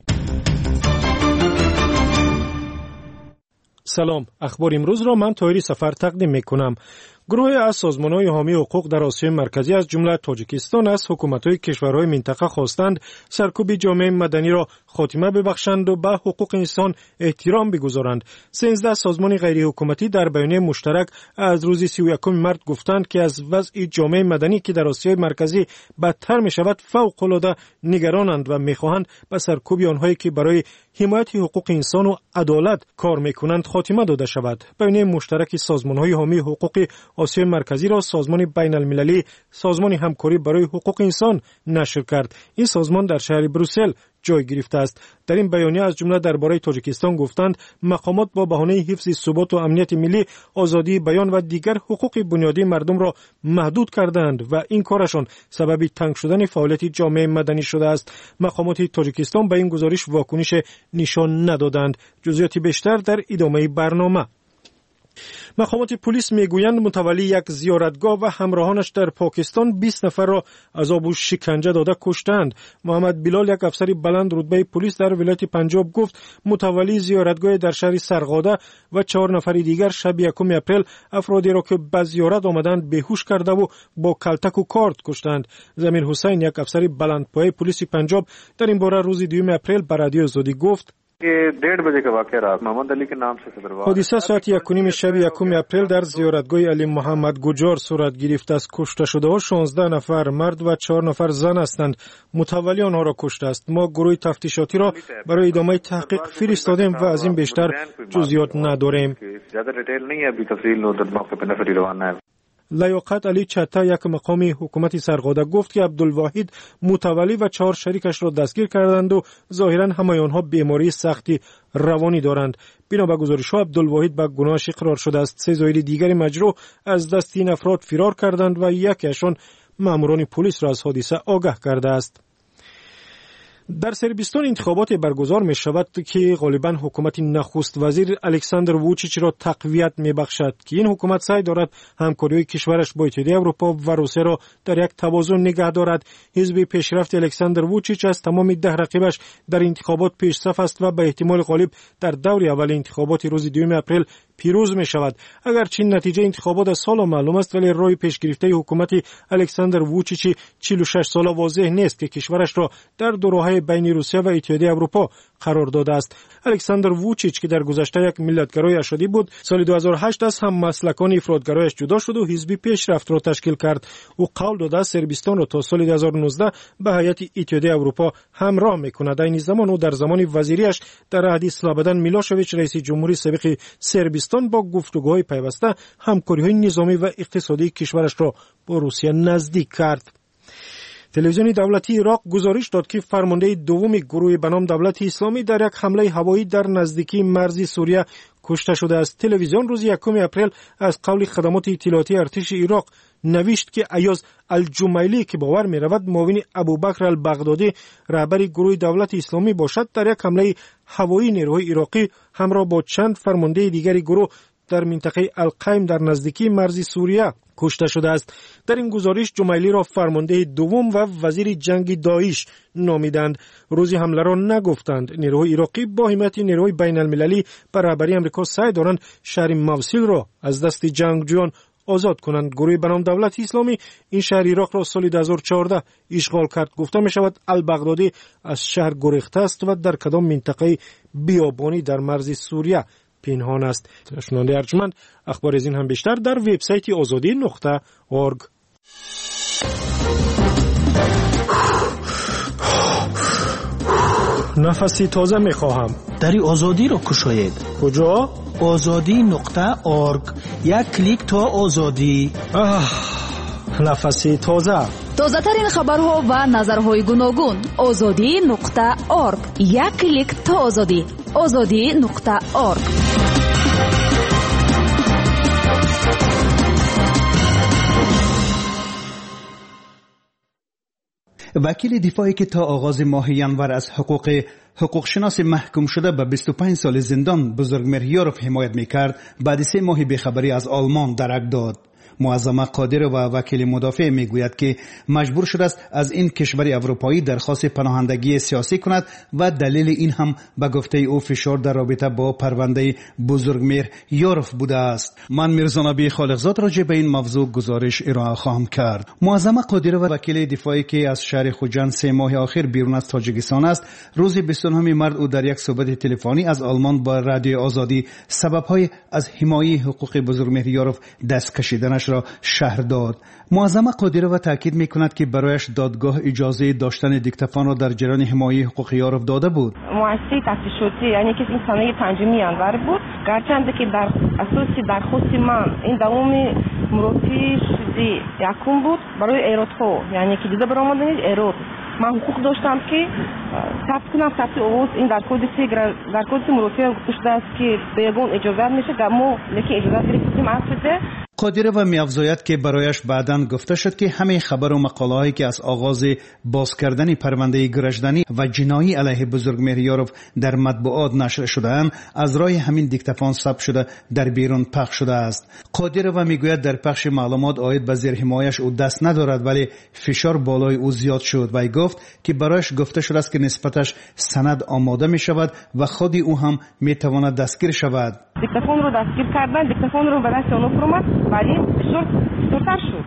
سلام، اخبار امروز را من طاهری سفر تقدیم میکنم. گروهی از سازمان‌های حامی حقوق در آسیای مرکزی از جمله تاجیکستان از حکومت‌های کشورهای منطقه خواستند سرکوب جامعه مدنی را خاتمه ببخشند و به حقوق انسان احترام بگذارند. 13 سازمان غیر حکومتی در بیانیه مشترک از روز 31 مارس گفتند که از وضع جامعه مدنی که در آسیای مرکزی بدتر می‌شود فوق‌العاده نگرانند و می‌خواهند به سرکوب آنهایی که برای حمایت حقوق انسان و عدالت کار می‌کنند خاتمه داده شود. بیانیه مشترک سازمان‌های حامی حقوق آسیای مرکزی را سازمان بین المللی سازمان همکاری برای حقوق انسان نشر کرد. این سازمان در شهر بروسل جای گرفته است. در این بیانیه از جمله درباره تاجیکستان گفتند مقامات با بهانه حفظ ثبات و امنیت ملی آزادی بیان و دیگر حقوق بنیادی مردم را محدود کردند و این کارشان سبب تنگ شدن فعالیت جامعه مدنی شده است. مقامات تاجیکستان به این گزارش واکنش نشان ندادند. جزئیات بیشتر در ادامه برنامه. مقامات پلیس میگویند متولی یک زیارتگاه و همراهانش در پاکستان 20 نفر را عذاب و شکنجه داده کشتند. محمد بلال، یک افسر بلند رتبه پلیس در ولایت پنجاب، گفت متولی زیارتگاه در شهر سرغاده و 4 نفر دیگر شب 1 اپریل افرادی را که به زیارت آمدند بیهوش کرده و با کلتک و کارد کشتند. زمیر حسین، یک افسر بلندپایه پلیس پنجاب، در این باره روز 2 اپریل به رادیو آزادی گفت که 1:30 بجے کا واقعہ رات محمد علی کے نام سے صدروا. حادثه ساعت 1 شب 1 اپریل در زیارتگاه علی محمد گجار صورت گرفته است. کشته شده ها 16 نفر مرد و 4 نفر زن هستند. متولی آنها را کشته است. ما گروه تفتیشاتی را برای ادامه تحقیق فرستادیم و از این بیشتر جزئیات نداریم. زیاده دیتیل نہیں ہے ابھی تفصیل نو در موقع پر نفری روانه ہے. لیاقت علی چتا، یک مقام حکومت سرغاده، گفت که عبدالواحد متولی و 4 شریکش را دستگیر کردند و ظاهرا همه آنها بیماری سختی روانی دارند. بنا به گزارش‌ها عبدالواحد به گناهش اقرار شده است. 3 زائر دیگر مجروح از دست این افراد فرار کردند و یکیشان ماموران پلیس را از حادثه آگاه کرده است. در سربستان انتخابات برگزار می شود که غالبا حکومت نخست وزیر الکساندر ووچیچ را تقویت می بخشد که این حکومت سعی دارد همکاری کشورش با اتحادیه اروپا و روسیه را در یک توازن نگه دارد. حزب پیشرفت الکساندر ووچیچ از تمام 10 رقیبش در انتخابات پیشصف است و به احتمال غالب در دور اول انتخابات روز 2 اپریل پیروز می شود. اگرچه نتیجه انتخابات از سال معلوم است، ولی رای پیش گرفته حکومت الکساندر ووچیچ 46 ساله واضح نیست که کشورش را در دو راه بین روسیه و اتحادیه اروپا قرار داده است. الکساندر ووچیچ که در گذشته یک ملتگرای اشادی بود، سال 2008 از هم مسلکان افراطگرایش جدا شد و حزب پیشرفت را تشکیل کرد. او قول داده سربستان را تا سال 2019 به هیئت اتحادیه اروپا همراه میکند. این زمان او در زمان وزیریش در عهد سلابدن میلوشویچ رئیس جمهوری سابق سربستان با گفتگوهای پیوسته همکاری‌های نظامی و اقتصادی کشورش را با روسیه نزدیک کرد. تلویزیون دولتی عراق گزارش داد که فرمانده دوم گروه به نام دولت اسلامی در یک حمله هوایی در نزدیکی مرز سوریه کشته شده است. تلویزیون روز 1 اپریل از قول خدمات اطلاعاتی ارتش عراق نوشت که ایاز الجمیلی که باور می رود معاون ابوبکر البغدادی رهبر گروه دولت اسلامی باشد در یک حمله هوایی نیروهای عراقی همراه با چند فرمانده دیگری گروه در منطقه القیم در نزدیکی مرز سوریه کشته شده است. در این گزارش جمیلی را فرمانده دوم و وزیر جنگ داعش نامیدند. روزی حمله را نگفتند. نیروهای عراقی با حمایت نیروهای بین المللی بر رهبری آمریکا سعی دارند شهر موصل را از دست جنگجویان آزاد کنند. گروه به نام دولت اسلامی این شهر عراق را سال 2014 اشغال کرد. گفته می شود البغدادی از شهر گریخته است و در کدام منطقه بیابانی در مرز سوریه پنهان است. شنونده ارجمند، اخبار از این هم بیشتر در وبسایت azadi.org. نفسی تازه می خواهم. دری آزادی را کشاید. کجا؟ azadi.org. یک کلیک تا آزادی. نفسی تازه. تازه ترین خبرها و نظرهای گوناگون. azadi.org. یک کلیک تا آزادی. azadi.org. وکیل دفاعی که تا آغاز ماه ینور از حقوق شناس محکوم شده به 25 سال زندان بزرگمهر یاروف حمایت میکرد، بعد 3 ماه بیخبری از آلمان درک داد. معظمه قادر و وکیل مدافع میگوید که مجبور شده است از این کشور اروپایی درخواست پناهندگی سیاسی کند و دلیل این هم به گفته او فشار در رابطه با پرونده بزرگمهر یاروف بوده است. من میرزا نبی خالقزاد راجع به این موضوع گزارش ارائه خواهم کرد. معظمه قادر و وکیل دفاعی که از شهر خوجند 3 ماه آخر بیرون از تاجیکستان است، روز 29 مارس او در یک صحبت تلفنی از آلمان با رادیو آزادی سبب‌های از حمایت حقوق بزرگمهر یاروف دست کشیدنش را شرح داد. معظمه قادر و تاکید میکند که برایش دادگاه اجازه داشتن دیکتافون را در جریان حمایت حقوق یاروف داده بود. مؤسسه تفتیشاتی یعنی که این سنه 5 ینور بود، گرچند که در اساس درخواست من این دوام مرافی شدی یکم بود برای ایراد ها، یعنی که دیگه برآمدن ایراد من حقوق داشتم که ثبت کنم ثبت اوضاع این در کد مرافی گفته است که به یگان اجازه میشه اما لکه اجازه گرفتیم اصله. قادر و می‌افزاید که برایش بعداً گفته شد که همه خبر و مقاله‌هایی که از آغاز باز کردن پرونده گرجدنی و جنایی علیه بزرگمهر یاروف در مطبوعات نشر شده‌اند از راه همین دیکتافون ثبت شده در بیرون پخش شده است. قادر و میگوید در پخش معلومات عاید به زیر حمایش او دست ندارد، ولی فشار بالای او زیاد شد و گفت که برایش گفته شده است که نسبتش سند آماده می شود و خودی او هم می تواند دستگیر شود. دیکتافون رو دستگیر کردن، دیکتافون رو به دست اونو فرمود، ولی شورتر شد.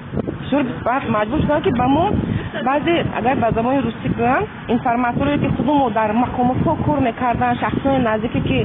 بعد مجبور شدن که بمون بعضی اگر به زبان روسی گویم اینفرماتوری که خودمو در مقامات ها کار میکردن، شخصای نزدیکی که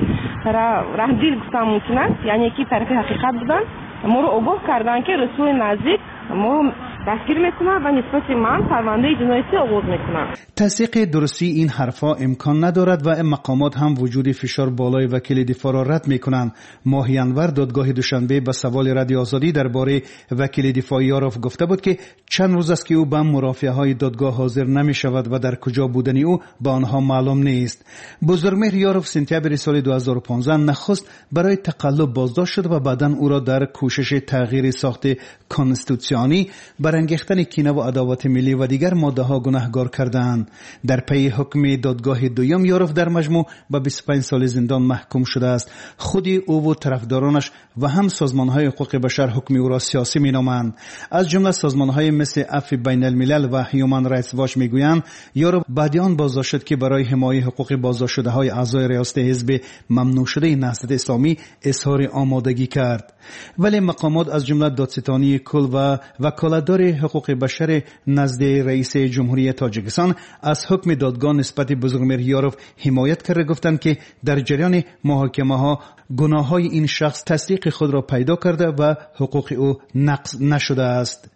رهدیل گفتن ممکن است، یعنی که طرف حقیقت بودن، ما رو آگاه کردن که رسول نزدیک ما دستگیر میکنن و نسبت من پرونده جنایتی آغاز میکنن. تصدیق درستی این حرفا امکان ندارد و مقامات هم وجود فشار بالای وکیل دفاع را رد میکنند. ماه ینور دادگاه دوشنبه به سوال رادیو آزادی درباره وکیل دفاع یاروف گفته بود که چند روز است که او به مرافعه های دادگاه حاضر نمی شود و در کجا بودن او به آنها معلوم نیست. بزرگمهر یاروف سپتامبر سال 2015 نخست برای تقلب بازداشت شد و بعداً او را در کوشش تغییر ساخت کنستیتوسیونی برانگیختن کینه و عداوت ملی و دیگر ماده‌ها گناهکار کردند. در پی حکم دادگاه دوم یاروف در مجموع به 25 سال زندان محکوم شده است. خودی او و طرفدارانش و هم سازمان‌های حقوق بشر حکم او را سیاسی می‌نامند. از جمله سازمان‌های مثل عفو بین الملل و هیومن رایتس واچ می‌گویند یاروف بعد آن بازداشت شد که برای حمایت حقوق بازداشت‌شده‌های اعضای ریاست حزب ممنوع شده نهضت اسلامی اظهار آمادگی کرد. ولی مقامات از جمله دادستانی کل و وکالتدار حقوق بشر نزد رئیس جمهوری تاجیکستان از حکم دادگاه نسبت بزرگمهر یاروف حمایت کرده، گفتند که در جریان محاکمه ها گناه های این شخص تصدیق خود را پیدا کرده و حقوق او نقض نشده است.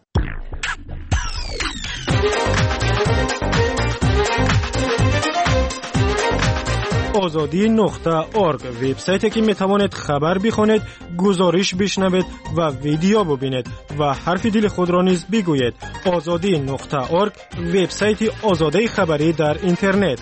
azadi.org وبسایتی که میتوانید خبر بخونید، گزارش بشنوید و ویدیو ببینید و حرف دل خود را نیز بگویید. azadi.org وبسایت آزاده خبری در اینترنت.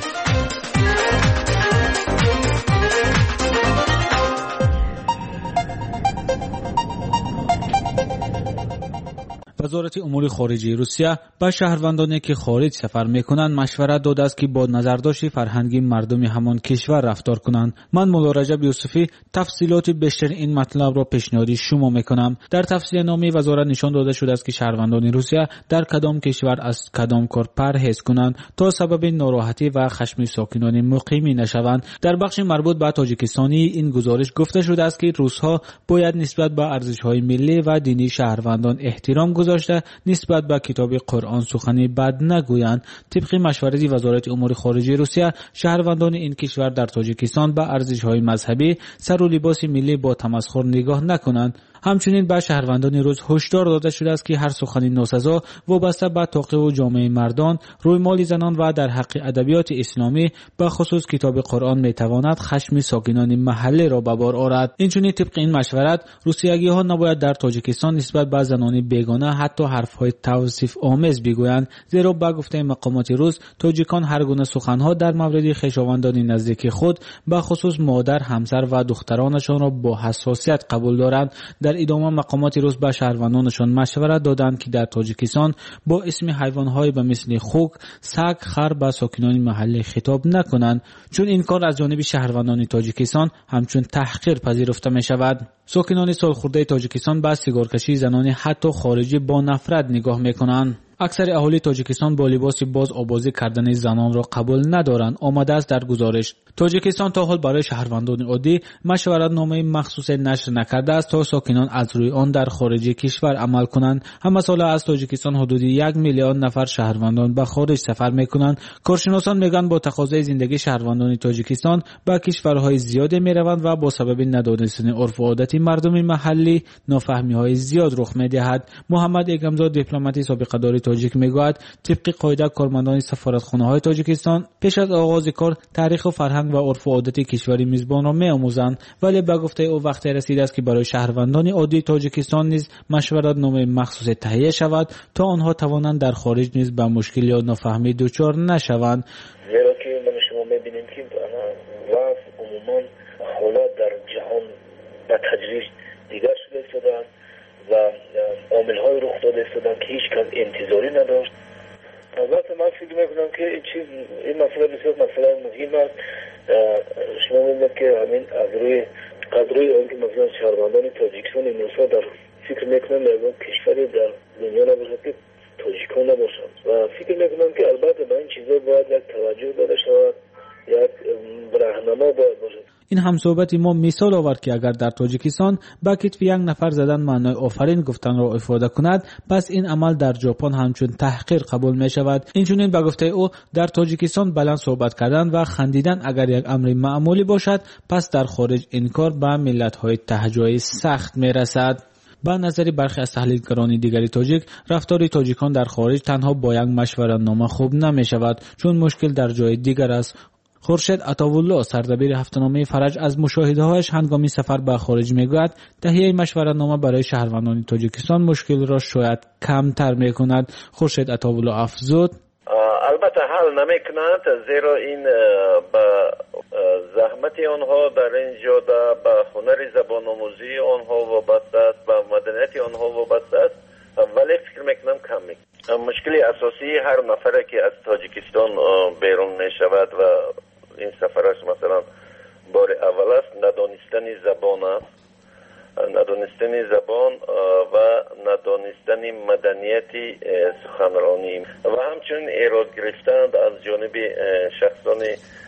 وزارت امور خارجه روسیه به شهروندانی که خارج سفر میکنند مشورت داده است که با نظرداشت فرهنگی مردم همان کشور رفتار کنند. من مولا رجب یوسفی تفصیلات بیشتر این مطلب را پیشنهاد شما میکنم. در تفصیل نامه وزارت نشان داده شده است که شهروندان روسیه در کدام کشور از کدام کار پرهیز کنند تا سبب ناراحتی و خشم ساکنان مقیمی نشوند. در بخش مربوط به تاجیکستانی این گزارش گفته شده است که روس‌ها باید نسبت به ارزش‌های ملی و دینی شهروندان احترام گذاشته نسبت به کتاب قرآن سخنی بد نگویند. طبق مشورت وزارت امور خارجه روسیه شهروندان این کشور در تاجیکستان به ارزش‌های مذهبی سر و لباس ملی با تمسخر نگاه نکنند. همچنین به شهروندان روس هشدار داده شده است که هر سخن ناسزا وابسته به توقیع و جامعه مردان، رویمال زنان و در حق ادبیات اسلامی به خصوص کتاب قرآن میتواند خشم ساکنان محله را به بار آورد. اینچنین طبق این مشورت روسیه‌ها نباید در تاجیکستان نسبت به زنان بیگانه حتی حرف‌های توصیف آمیز بگویند، زیرا به گفته مقامات روس تاجیکان هر گونه سخن‌ها در مورد خویشاوندان نزدیک خود به خصوص مادر، همسر و دخترانشان را با حساسیت قبول دارند. در ادامه مقامات روس به شهروندانشان مشورت دادند که در تاجیکستان با اسم حیوان‌های به مثل خوک، سگ، خر به ساکنان محلی خطاب نکنند، چون این کار از جانب شهروندان تاجیکستان همچون تحقیر پذیرفته می شود. ساکنان سالخورده تاجیکستان به سیگارکشی زنان حتی خارجی با نفرت نگاه می کنند. اکثر اهالی تاجیکستان با لباس باز آبازی کردن زنان را قبول ندارند. آمده است در گزارش تاجیکستان تا حال برای شهروندان عادی مشورتنامه مخصوص نشر نکرده است تا ساکنان از روی آن در خارج کشور عمل کنند. همه ساله از تاجیکستان حدود 1 میلیون نفر شهروندان به خارج سفر میکنند. کارشناسان میگن با تقاضای زندگی شهروندان تاجیکستان به کشورهای زیاد میروند و با سبب ندانستن عرف و عادت مردم محلی نافهمی‌های زیاد رخ میدهد. محمد ایگمزاد دیپلمات سابق داری تاجیک میگوید طبق قاعده کارمندان سفارتخانه‌های تاجیکستان پیش از آغاز کار تاریخ و فرهنگ و عرف و عادت کشوری میزبان را می‌آموزند، ولی به گفته او وقتی رسیده است که برای شهروندان عادی تاجیکستان نیز مشورتنامه مخصوص تهیه شود تا آنها توانند در خارج نیز به مشکل یا نافهمی دچار نشوند. زیرا که ما شما می‌بینیم که وضع عموما حالات در جهان به تدریج دیگر شده و عامل‌های رخ داده استادن که هیچ کس انتظاری نداشت. البته من فکر میکنم که این مسئله بسیار مسئله مهم است. شما می‌بینید که همین از روی آنکه مثلا شهروندان تاجیکستان امروزها در فکر میکنن در کشوری در دنیا نباشد که تاجیکان نباشند و فکر میکنم که البته به این چیزا باید یک توجه داده شود، یک راهنما باید باشد. این همصحبت ما مثال آورد که اگر در تاجیکستان با کتف یک نفر زدن معنای آفرین گفتن را افاده کند، پس این عمل در ژاپن همچون تحقیر قبول می شود. اینچنین به گفته او در تاجیکستان بلند صحبت کردن و خندیدن اگر یک امر معمولی باشد، پس در خارج این کار به ملت‌های تهجوی سخت می رسد. با نظر برخی از تحلیلگران دیگری تاجیک، رفتار تاجیکان در خارج تنها با یک مشورتنامه خوب نمی شود، چون مشکل در جای دیگر است. خورشید عطاالله سردبیر هفته‌نامه فرج از مشاهده‌هایش هنگام سفر به خارج می‌گوید تهیه مشورتنامه برای شهروندان تاجیکستان مشکل را شاید کمتر می‌کند. خورشید عطاالله افزود: البته حل نمی‌کند، زیرا این به زحمت آنها در اینجا به هنر زبان آموزی آنها وابسته است، به مدنیت آنها وابسته است، ولی فکر می‌کنم کم می‌کند. مشکل اساسی هر نفره که از تاجیکستان بیرون می‌شود و این سفرش مثلا بار اول است، ندانستن زبان است، ندانستن زبان و ندانستن مدنیت سخنرانی و همچنین ایراد گرفتند از جانب شخصان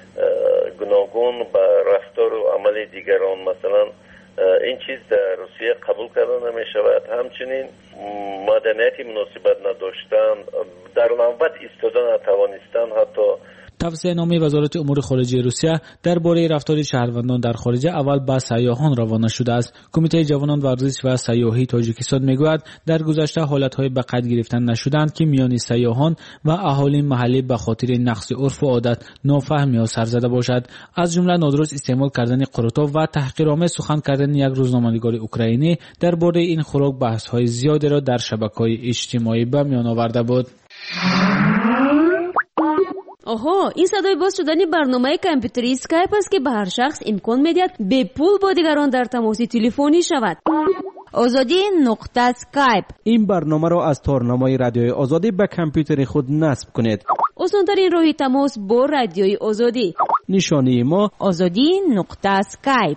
گوناگون به رفتار و عمل دیگران. مثلا این چیز در روسیه قبول کرده نمی شود. همچنین مدنیت مناسبت نداشتن، در نوبت ایستادن نتوانستن، حتی توصیه‌نامه وزارت امور خارجه روسیه درباره رفتار شهروندان در خارج اول به سیاحان روانه شده است. کمیته جوانان ورزش و سیاحی تاجیکستان میگوید در گذشته حالت‌های به قید گرفتن نشدند که میان سیاحان و اهالی محلی به خاطر نقض عرف و عادت، نافهمی ها سر زده باشد. از جمله نادرست استعمال کردن قروتاف و تحقیرآمیز سخن کردن یک روزنامه‌نگار اوکراینی درباره این خوراک بحث‌های زیادی را در شبکه‌های اجتماعی به میان آورده بود. آها، این صدای باز شدن برنامه کامپیوتری اسکایپ است که به هر شخص امکان می‌دهد به پول با دیگران در تماس تلفنی شود. آزادی نقطه اسکایپ. این برنامه را از تارنمای رادیوی آزادی به کامپیوتر خود نصب کنید. آسان‌ترین راه تماس با رادیوی آزادی. نشانی ما آزادی نقطه اسکایپ.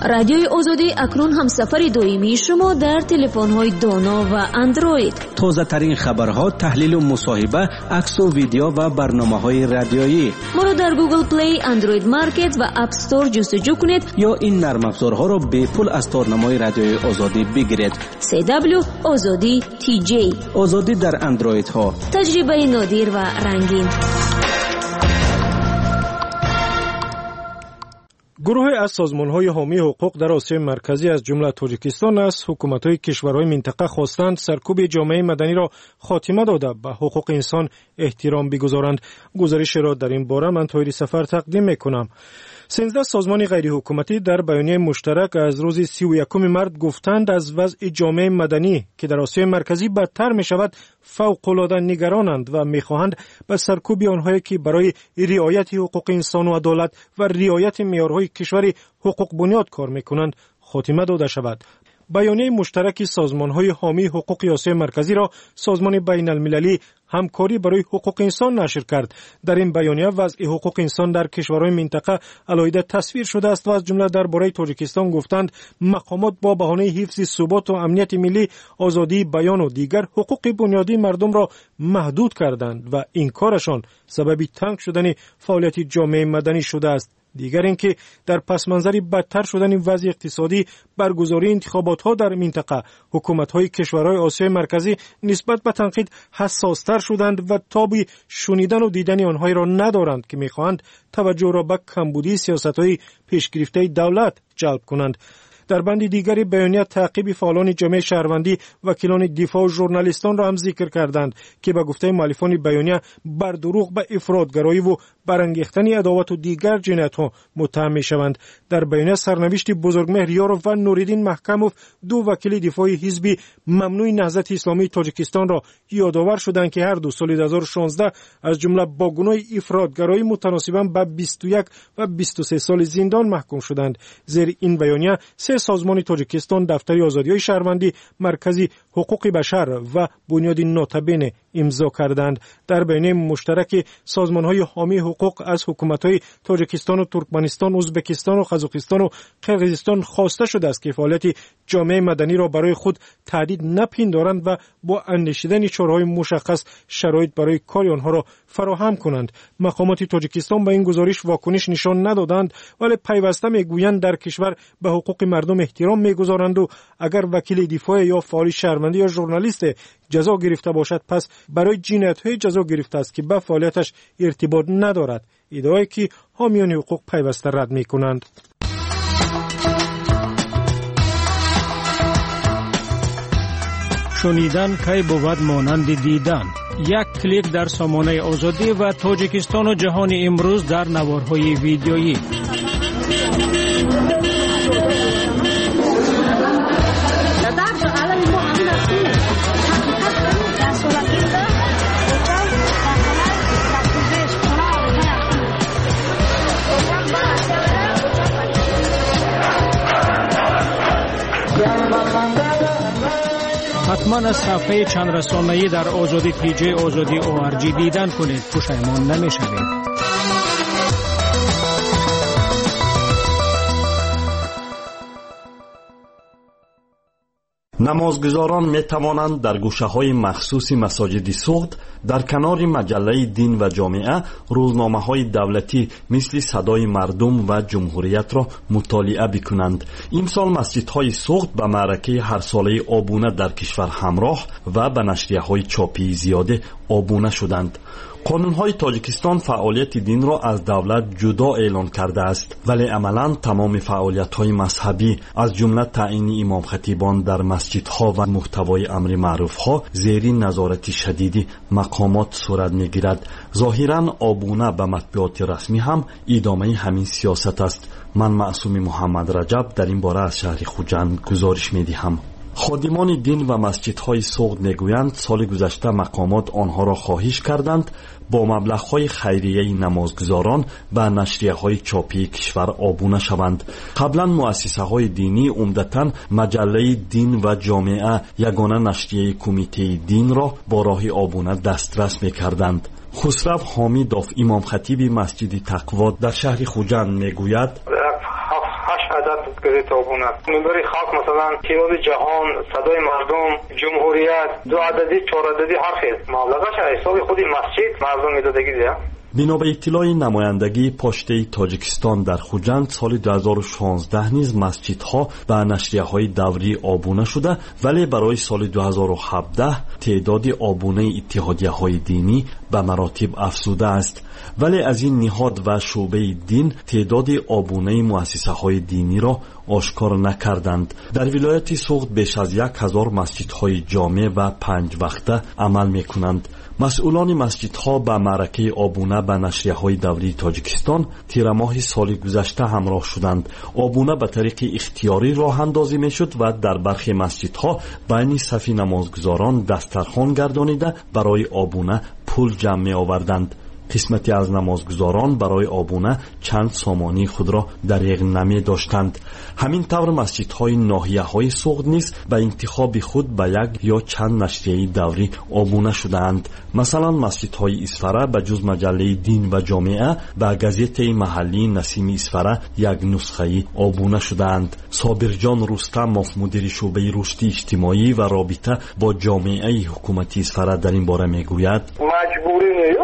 رادیوی آزادی اکنون همسفر دائمی شما در تلفن‌های دانا و اندروید. تازه ترین خبرها، تحلیل و مصاحبه، عکس و ویدیو و برنامه‌های رادیویی. ما را در گوگل پلی، اندروید مارکت و اپ استور جستجو کنید یا این نرم افزارها را به پول از تارنمای رادیوی آزادی بگیرید. CW آزادی TJ. آزادی در اندروید ها. تجربه نادر و رنگین. گروهی از سازمان‌های حامی حقوق در آسیای مرکزی از جمله تاجیکستان از حکومت‌های کشورهای منطقه خواستند سرکوب جامعه مدنی را خاتمه داده به حقوق انسان احترام بگذارند. گزارش را در این باره من طاهری سفر تقدیم می‌کنم. 13 سازمان غیر حکومتی در بیانیه مشترک از روز 31 مارس گفتند از وضع جامعه مدنی که در آسیای مرکزی بدتر می شود فوق‌العاده نگرانند و می خواهند به سرکوب آنهایی که برای رعایت حقوق انسان و عدالت و رعایت معیارهای کشور حقوق بنیاد کار می کنند خاتمه داده شود. بیانیه مشترک سازمان‌های حامی حقوق آسیای مرکزی را سازمان بین المللی همکاری برای حقوق انسان نشر کرد. در این بیانیه وضع حقوق انسان در کشورهای منطقه علیحده تصویر شده است و از جمله درباره تاجیکستان گفتند مقامات با بهانه حفظ ثبات و امنیت ملی، آزادی بیان و دیگر حقوق بنیادی مردم را محدود کردند و این کارشان سبب تنگ شدن فعالیت جامعه مدنی شده است. دیگر اینکه در پس منظر بدتر شدن وضع اقتصادی، برگزاری انتخابات‌ها در منطقه، حکومت‌های کشورهای آسیای مرکزی نسبت به تنقید حساس‌تر شدند و تابی شنیدن و دیدن آنها را ندارند که می‌خواهند توجه را به کمبودی سیاست‌های پیشگرفته دولت جلب کنند. در بند دیگری بیانیه تعقیب فعالان جامعه شهروندی، وکیلان دفاع و ژورنالیستان را هم ذکر کردند که به گفته مؤلفان بیانیه بر دروغ به افراطگرایی و برانگیختن عداوت و دیگر جنایت‌ها متهم می‌شوند. در بیانیه سرنوشت بزرگمهر یارو و نوریدین محکموف، دو وکیل دفاعی حزب ممنوع نهضت اسلامی تاجیکستان را یادآور شدند که هر دو سال 2016 از جمله با گناه افراطگرایی متناسباً به 21 و 23 سال زندان محکوم شدند. زیر این بیانیه سه سازمان تاجیکستان دفتر آزادی‌های شهروندی، مرکز حقوق بشر و بنیاد ناتبین امضا کردند. در بیانیه مشترک سازمان‌های حامی حقوق از حکومت‌های تاجیکستان و ترکمنستان، ازبکستان و قزاقستان و قرقیزستان خواسته شده است که فعالیت جامعه مدنی را برای خود تهدید نپندارند و با اندیشیدن چاره‌های مشخص شرایط برای کار آنها را فراهم کنند. مقامات تاجیکستان به این گزارش واکنش نشان ندادند، ولی پیوسته میگویند در کشور به حقوق مردم احترام میگذارند و اگر وکیل دفاع یا فعال شهروندی یا ژورنالیست جزا گرفته باشد پس برای جنایت‌های جزا گرفته است که به فعالیتش ارتباط ندارد. ادعایی که حامیان حقوق پیوسته رد می‌کنند. شنیدن کی بود مانند دیدن. یک کلیک در سامانه آزادی و تاجیکستان و جهان امروز در نوارهای ویدیویی. حتما از صفحه چند رسانه‌ای در آزادی TJ آزادی ORG دیدن کنید، پشیمان نمی‌شوید. نمازگزاران می توانند در گوشه‌های مخصوص مساجد سوخت در کنار مجله دین و جامعه روزنامه‌های دولتی مثل صدای مردم و جمهوریت را مطالعه بکنند. امسال مسجدهای سوخت به معرکه هر ساله آبونه در کشور همراه و به نشریه‌های چاپی زیاده آبونه شدند. قانون‌های تاجیکستان فعالیت دین را از دولت جدا اعلان کرده است، ولی عملاً تمام فعالیت‌های مذهبی از جمله تعیین امام خطیبان در مسجدها و محتوای امر معروف‌ها زیر نظارت شدید مقامات صورت می‌گیرد. ظاهراً آبونه به مطبوعات رسمی هم ادامه همین سیاست است. من معصوم محمد رجب در این باره از شهر خوجند گزارش می‌دهم. خادمان دین و مسجدهای سوخت میگویند سال گذشته مقامات آنها را خواهش کردند با مبلغ‌های خیریه نمازگزاران و نشریه‌های چاپی کشور آبونه شوند. قبلا مؤسسه‌های دینی عمدتاً مجله دین و جامعه یگانه نشریه کمیته دین را با راه آبونه دسترس می‌کردند. خسرو حامدوف امام خطیب مسجد تقوا در شهر خوجند میگوید عدد گزیت آبون است. منبر خاک مثلا تعداد جهان، صدای مردم، جمهوریت، دو عددی، چهار عددی هر خیز مبلغش حساب خودی مسجد مردم میدادگی دیگه. بنا به اطلاع نمایندگی پشته تاجیکستان در خوجند سال 2016 نیز مسجدها و نشریه‌های دوری آبونه شده، ولی برای سال 2017 تعداد آبونه اتحادیه‌های دینی به مراتب افزوده است. ولی از این نهاد و شعبه دین تعداد آبونه مؤسسه‌های دینی را آشکار نکردند. در ولایت سوغد بیش از 1000 مسجدهای جامع و 5 وقته عمل می‌کنند. مسئولان مسجدها به معرکه آبونه به نشریه‌های دوری تاجیکستان تیر ماه سال گذشته همراه شدند. آبونه به طریق اختیاری راه اندازی میشد و در برخی مسجدها بین صف نمازگزاران دسترخوان گردانیده برای آبونه پول جمع می آوردند. قسمتی از نمازگزاران برای آبونه چند سامانی خود را دریغ نمی داشتند. همین طور مسجدهای ناحیه‌های سوغد نیز به انتخاب خود به یک یا چند نشریه دوری آبونه شدند. مثلا مسجدهای اسفره به جز مجله دین و جامعه به گزیت محلی نسیم اسفره یک نسخه آبونه شدند. صابرجان رستم مدیر شعبه رشد اجتماعی و رابطه با جامعه حکومتی اسفره در این باره میگوید مجبوری نیست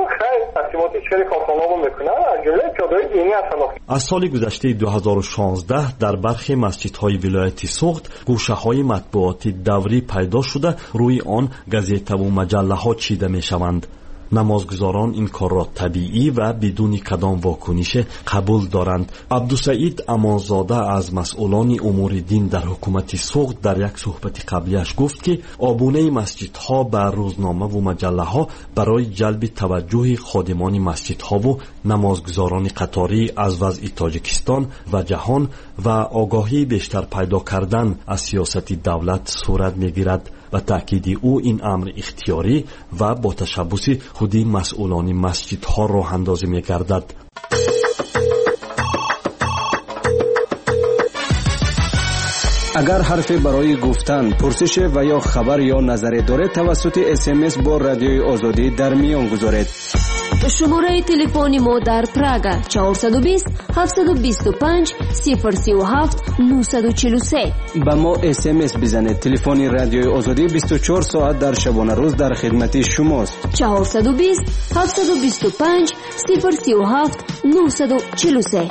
از سال گذشته 2016 در برخی مسجدهای ولایت سوغد گوشه‌های مطبوعات دوری پیدا شده، روی آن گزیته و مجله‌ها چیده می‌شوند. نمازگزاران این کار را طبیعی و بدون کدام واکنش قبول دارند. عبدالسعید امانزاده از مسئولان امور دین در حکومت سوغد در یک صحبت قبلیش گفت که آبونه مسجدها به روزنامه و مجله ها برای جلب توجه خادمان مسجدها و نمازگزاران قطاری از وضع تاجیکستان و جهان و آگاهی بیشتر پیدا کردن از سیاست دولت صورت میگیرد. و تأکید او این امر اختیاری و با تشبث خودی مسئولان مسجدها راه اندازی می‌گردد. اگر حرفی برای گفتن، پرسش و یا خبر یا نظری دارید توسط SMS با رادیوی آزادی در میان گذارید. شماره تلفن ما در پراگ 420 725 037 943. با ما SMS بزنید. تلفن رادیوی آزادی 24 ساعت در شبانه روز در خدمت شماست. 420 725 037 943.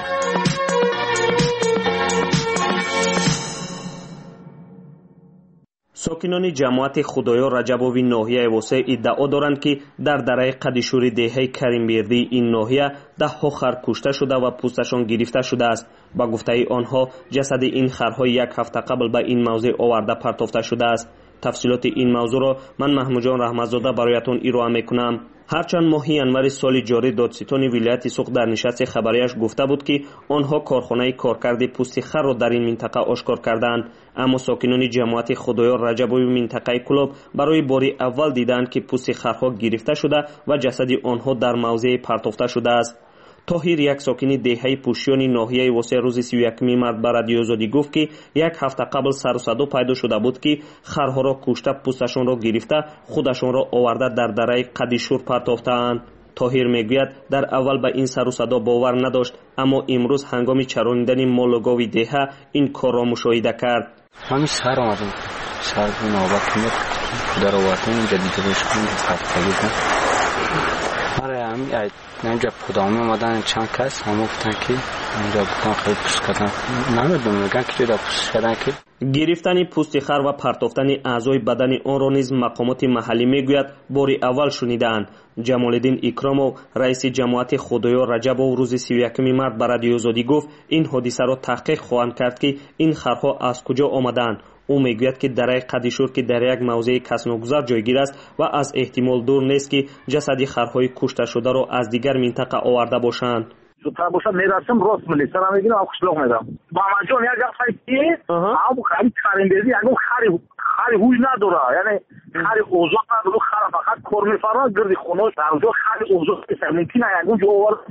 ساکنان جماعت خدایا رجبوی ناحیه واسه ادعا دارند که در دره قدیشوری دهه کریمبردی این ناحیه ده‌ها خر کشته شده و پوستشان گرفته شده است. با گفته آنها جسد این خرها یک هفته قبل به این موضع آورده پرتافته شده است. تفصیلات این موضوع را من محمود جان رحمتزاده برایتان ارائه میکنم. هرچند ماه ینور سال جاری دادستان ولایت سوغد در نشست خبریش گفته بود که آنها کارخانه کارکرد پوست خر را در این منطقه آشکار کردند، اما ساکنان جماعت خدایا رجبوی منطقه کلوب برای باری اول دیدند که پوست خرها گرفته شده و جسد آنها در موضع پرتافته شده است. طاهر یک ساکن دهه پوشیان ناحیه واسه روز 31 مارس به رادیو آزادی گفت که یک هفته قبل سر و صدا پیدا شده بود که خرها را کشته پوستشان را گرفته خودشان را آورده در دره قدیشور پرتافتند. طاهر میگوید در اول به این سر و صدا باور نداشت، اما امروز هنگام چرانیدن مال و گاو دهه این کار را مشاهده کرد. همین سر آمدم سر نوبت میاد در آوردن جدید روش کنید اینجا پودامه آمدن چند کس هم گفتن که اینجا بودن خیلی پوست کردن نمیدونم میگن که جدا پوست کردن که گرفتن پوست خر و پرتافتن اعضای بدن آن را نیز مقامات محلی میگوید باری اول شنیدند. جمالالدین اکرامov رئیس جماعت خدایا رجبوی روز 31 مارس به رادیو آزادی گفت این حادثه را تحقیق خواهند کرد که این خرها از کجا آمدند. او میگوید که دره قدیشور که در یک موضع کسناگذار جایگیر است و از احتمال دور نیست که جسد خرهای کشته شده را از دیگر منطقه آورده باشند. زودتر باشد میرسم راست ملیسه را میگیرم و قشلاق میدم با مجان یک خری که همون خری کریمبردی یعنی خری هوی نداره، یعنی خری اوزاق نداره، خر فقط کار میفرماد گردی خوناش در اونجا خری اوزاق نیست ممکنه یعنی اونجا آورده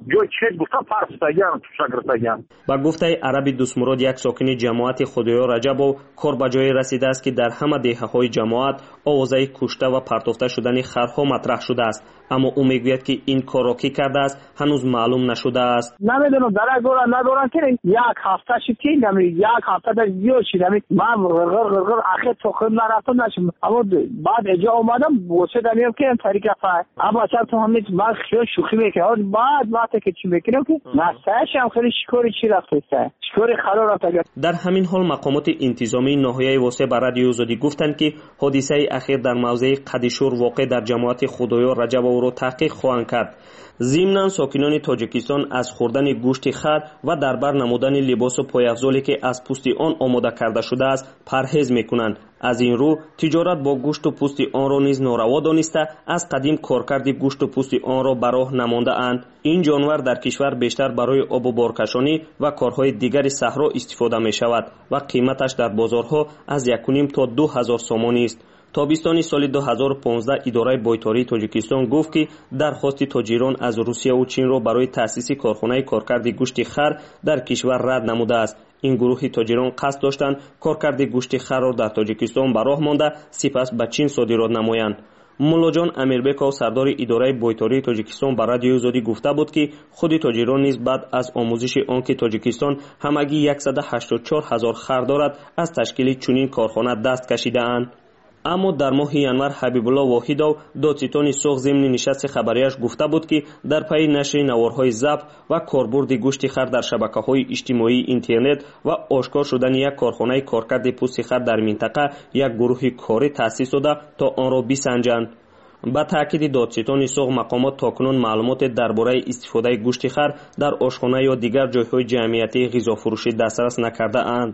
جای چیز گفتم پرستگان شاگردگان. با گفته عربی دوستمراد یک ساکن جماعت خدایا رجبو کار به جای رسیده است که در همه دهه‌های جماعت آوازهای کشته و پرتافته شدن خرها مطرح شده است، اما او میگوید که این کار را کی کرده است هنوز معلوم نشده است. نمیدونم ندارن که یک هفته شد که یک هفته در زیاد شد من غرغر اخیر تو خود نرفتم نشم، اما بعد اجا اومدم واسه داریم که این طریقه فای اما اصلا تو همین من خیلی شوخی میکنم بعد وقتی که چی میکنم که نستش هم خیلی شکری چی رفته شکری خلا رفته. در همین حال مقامات انتظامی ناحیه واسه بر رادیو آزادی گفتند که حادثه اخیر در موضع قدیشور واقع در جماعت خدایا رجب را تحقیق خواهند کرد. ضمناً ساکنان تاجیکستان از خوردن گوشت خر و در بر نمودن لباس و پایافزالی که از پوست آن آماده کرده شده است پرهیز میکنند. از این رو تجارت با گوشت و پوست آن را نیز ناروا دانسته از قدیم کارکرد گوشت و پوست آن را به راه نمانده اند. این جانور در کشور بیشتر برای آب و بارکشانی و کارهای دیگر صحرا استفاده می شود و قیمتش در بازارها از 1.5 تا 2000 سامانی است. تابستان سال 2015 اداره بایتاری تاجیکستان گفت که درخواست تاجران از روسیه و چین را برای تأسیس کارخانه کارکرد گوشت خر در کشور رد نموده است. این گروه تاجران قصد داشتند کارکرد گوشت خر را در تاجیکستان به راه مانده سپس به چین صادرات نمایند. ملاجان امیربکov سردار اداره بایتاری تاجیکستان به رادیو آزادی گفته بود که خود تاجران نیز بعد از آموزش آنکه تاجیکستان همگی 184,000 خر دارد از تشکیل چنین کارخانه دست کشیده اند. اما در ماه ینور حبیب الله واحدov دادستان سوخ ضمن نشست خبریش گفته بود که در پی نشر نوارهای ضبط و کاربرد گوشت خر در شبکه‌های اجتماعی اینترنت و آشکار شدن یک کارخانه کارکرد پوست خر در منطقه یک گروه کاری تأسیس شده تا آن را بسنجند. با تاکید دادستان سوخ مقامات تاکنون معلومات درباره استفاده گوشت خر در آشخانه یا دیگر جایهای جمعیتی غذافروشی دسترس نکرده اند.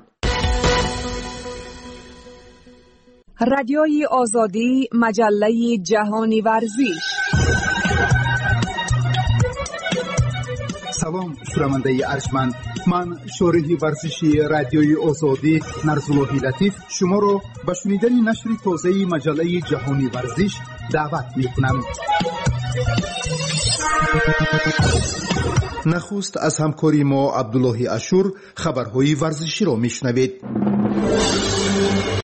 رادیوی آزادی مجله جهانی ورزش. سلام شنونده ارجمند، من شارح ورزشی رادیوی آزادی نرزالله لطیف شما را به شنیدن نشر تازه مجله جهانی ورزش دعوت می‌کنم. نخست از همکاری ما عبدالله اشور خبرهای ورزشی را میشنوید.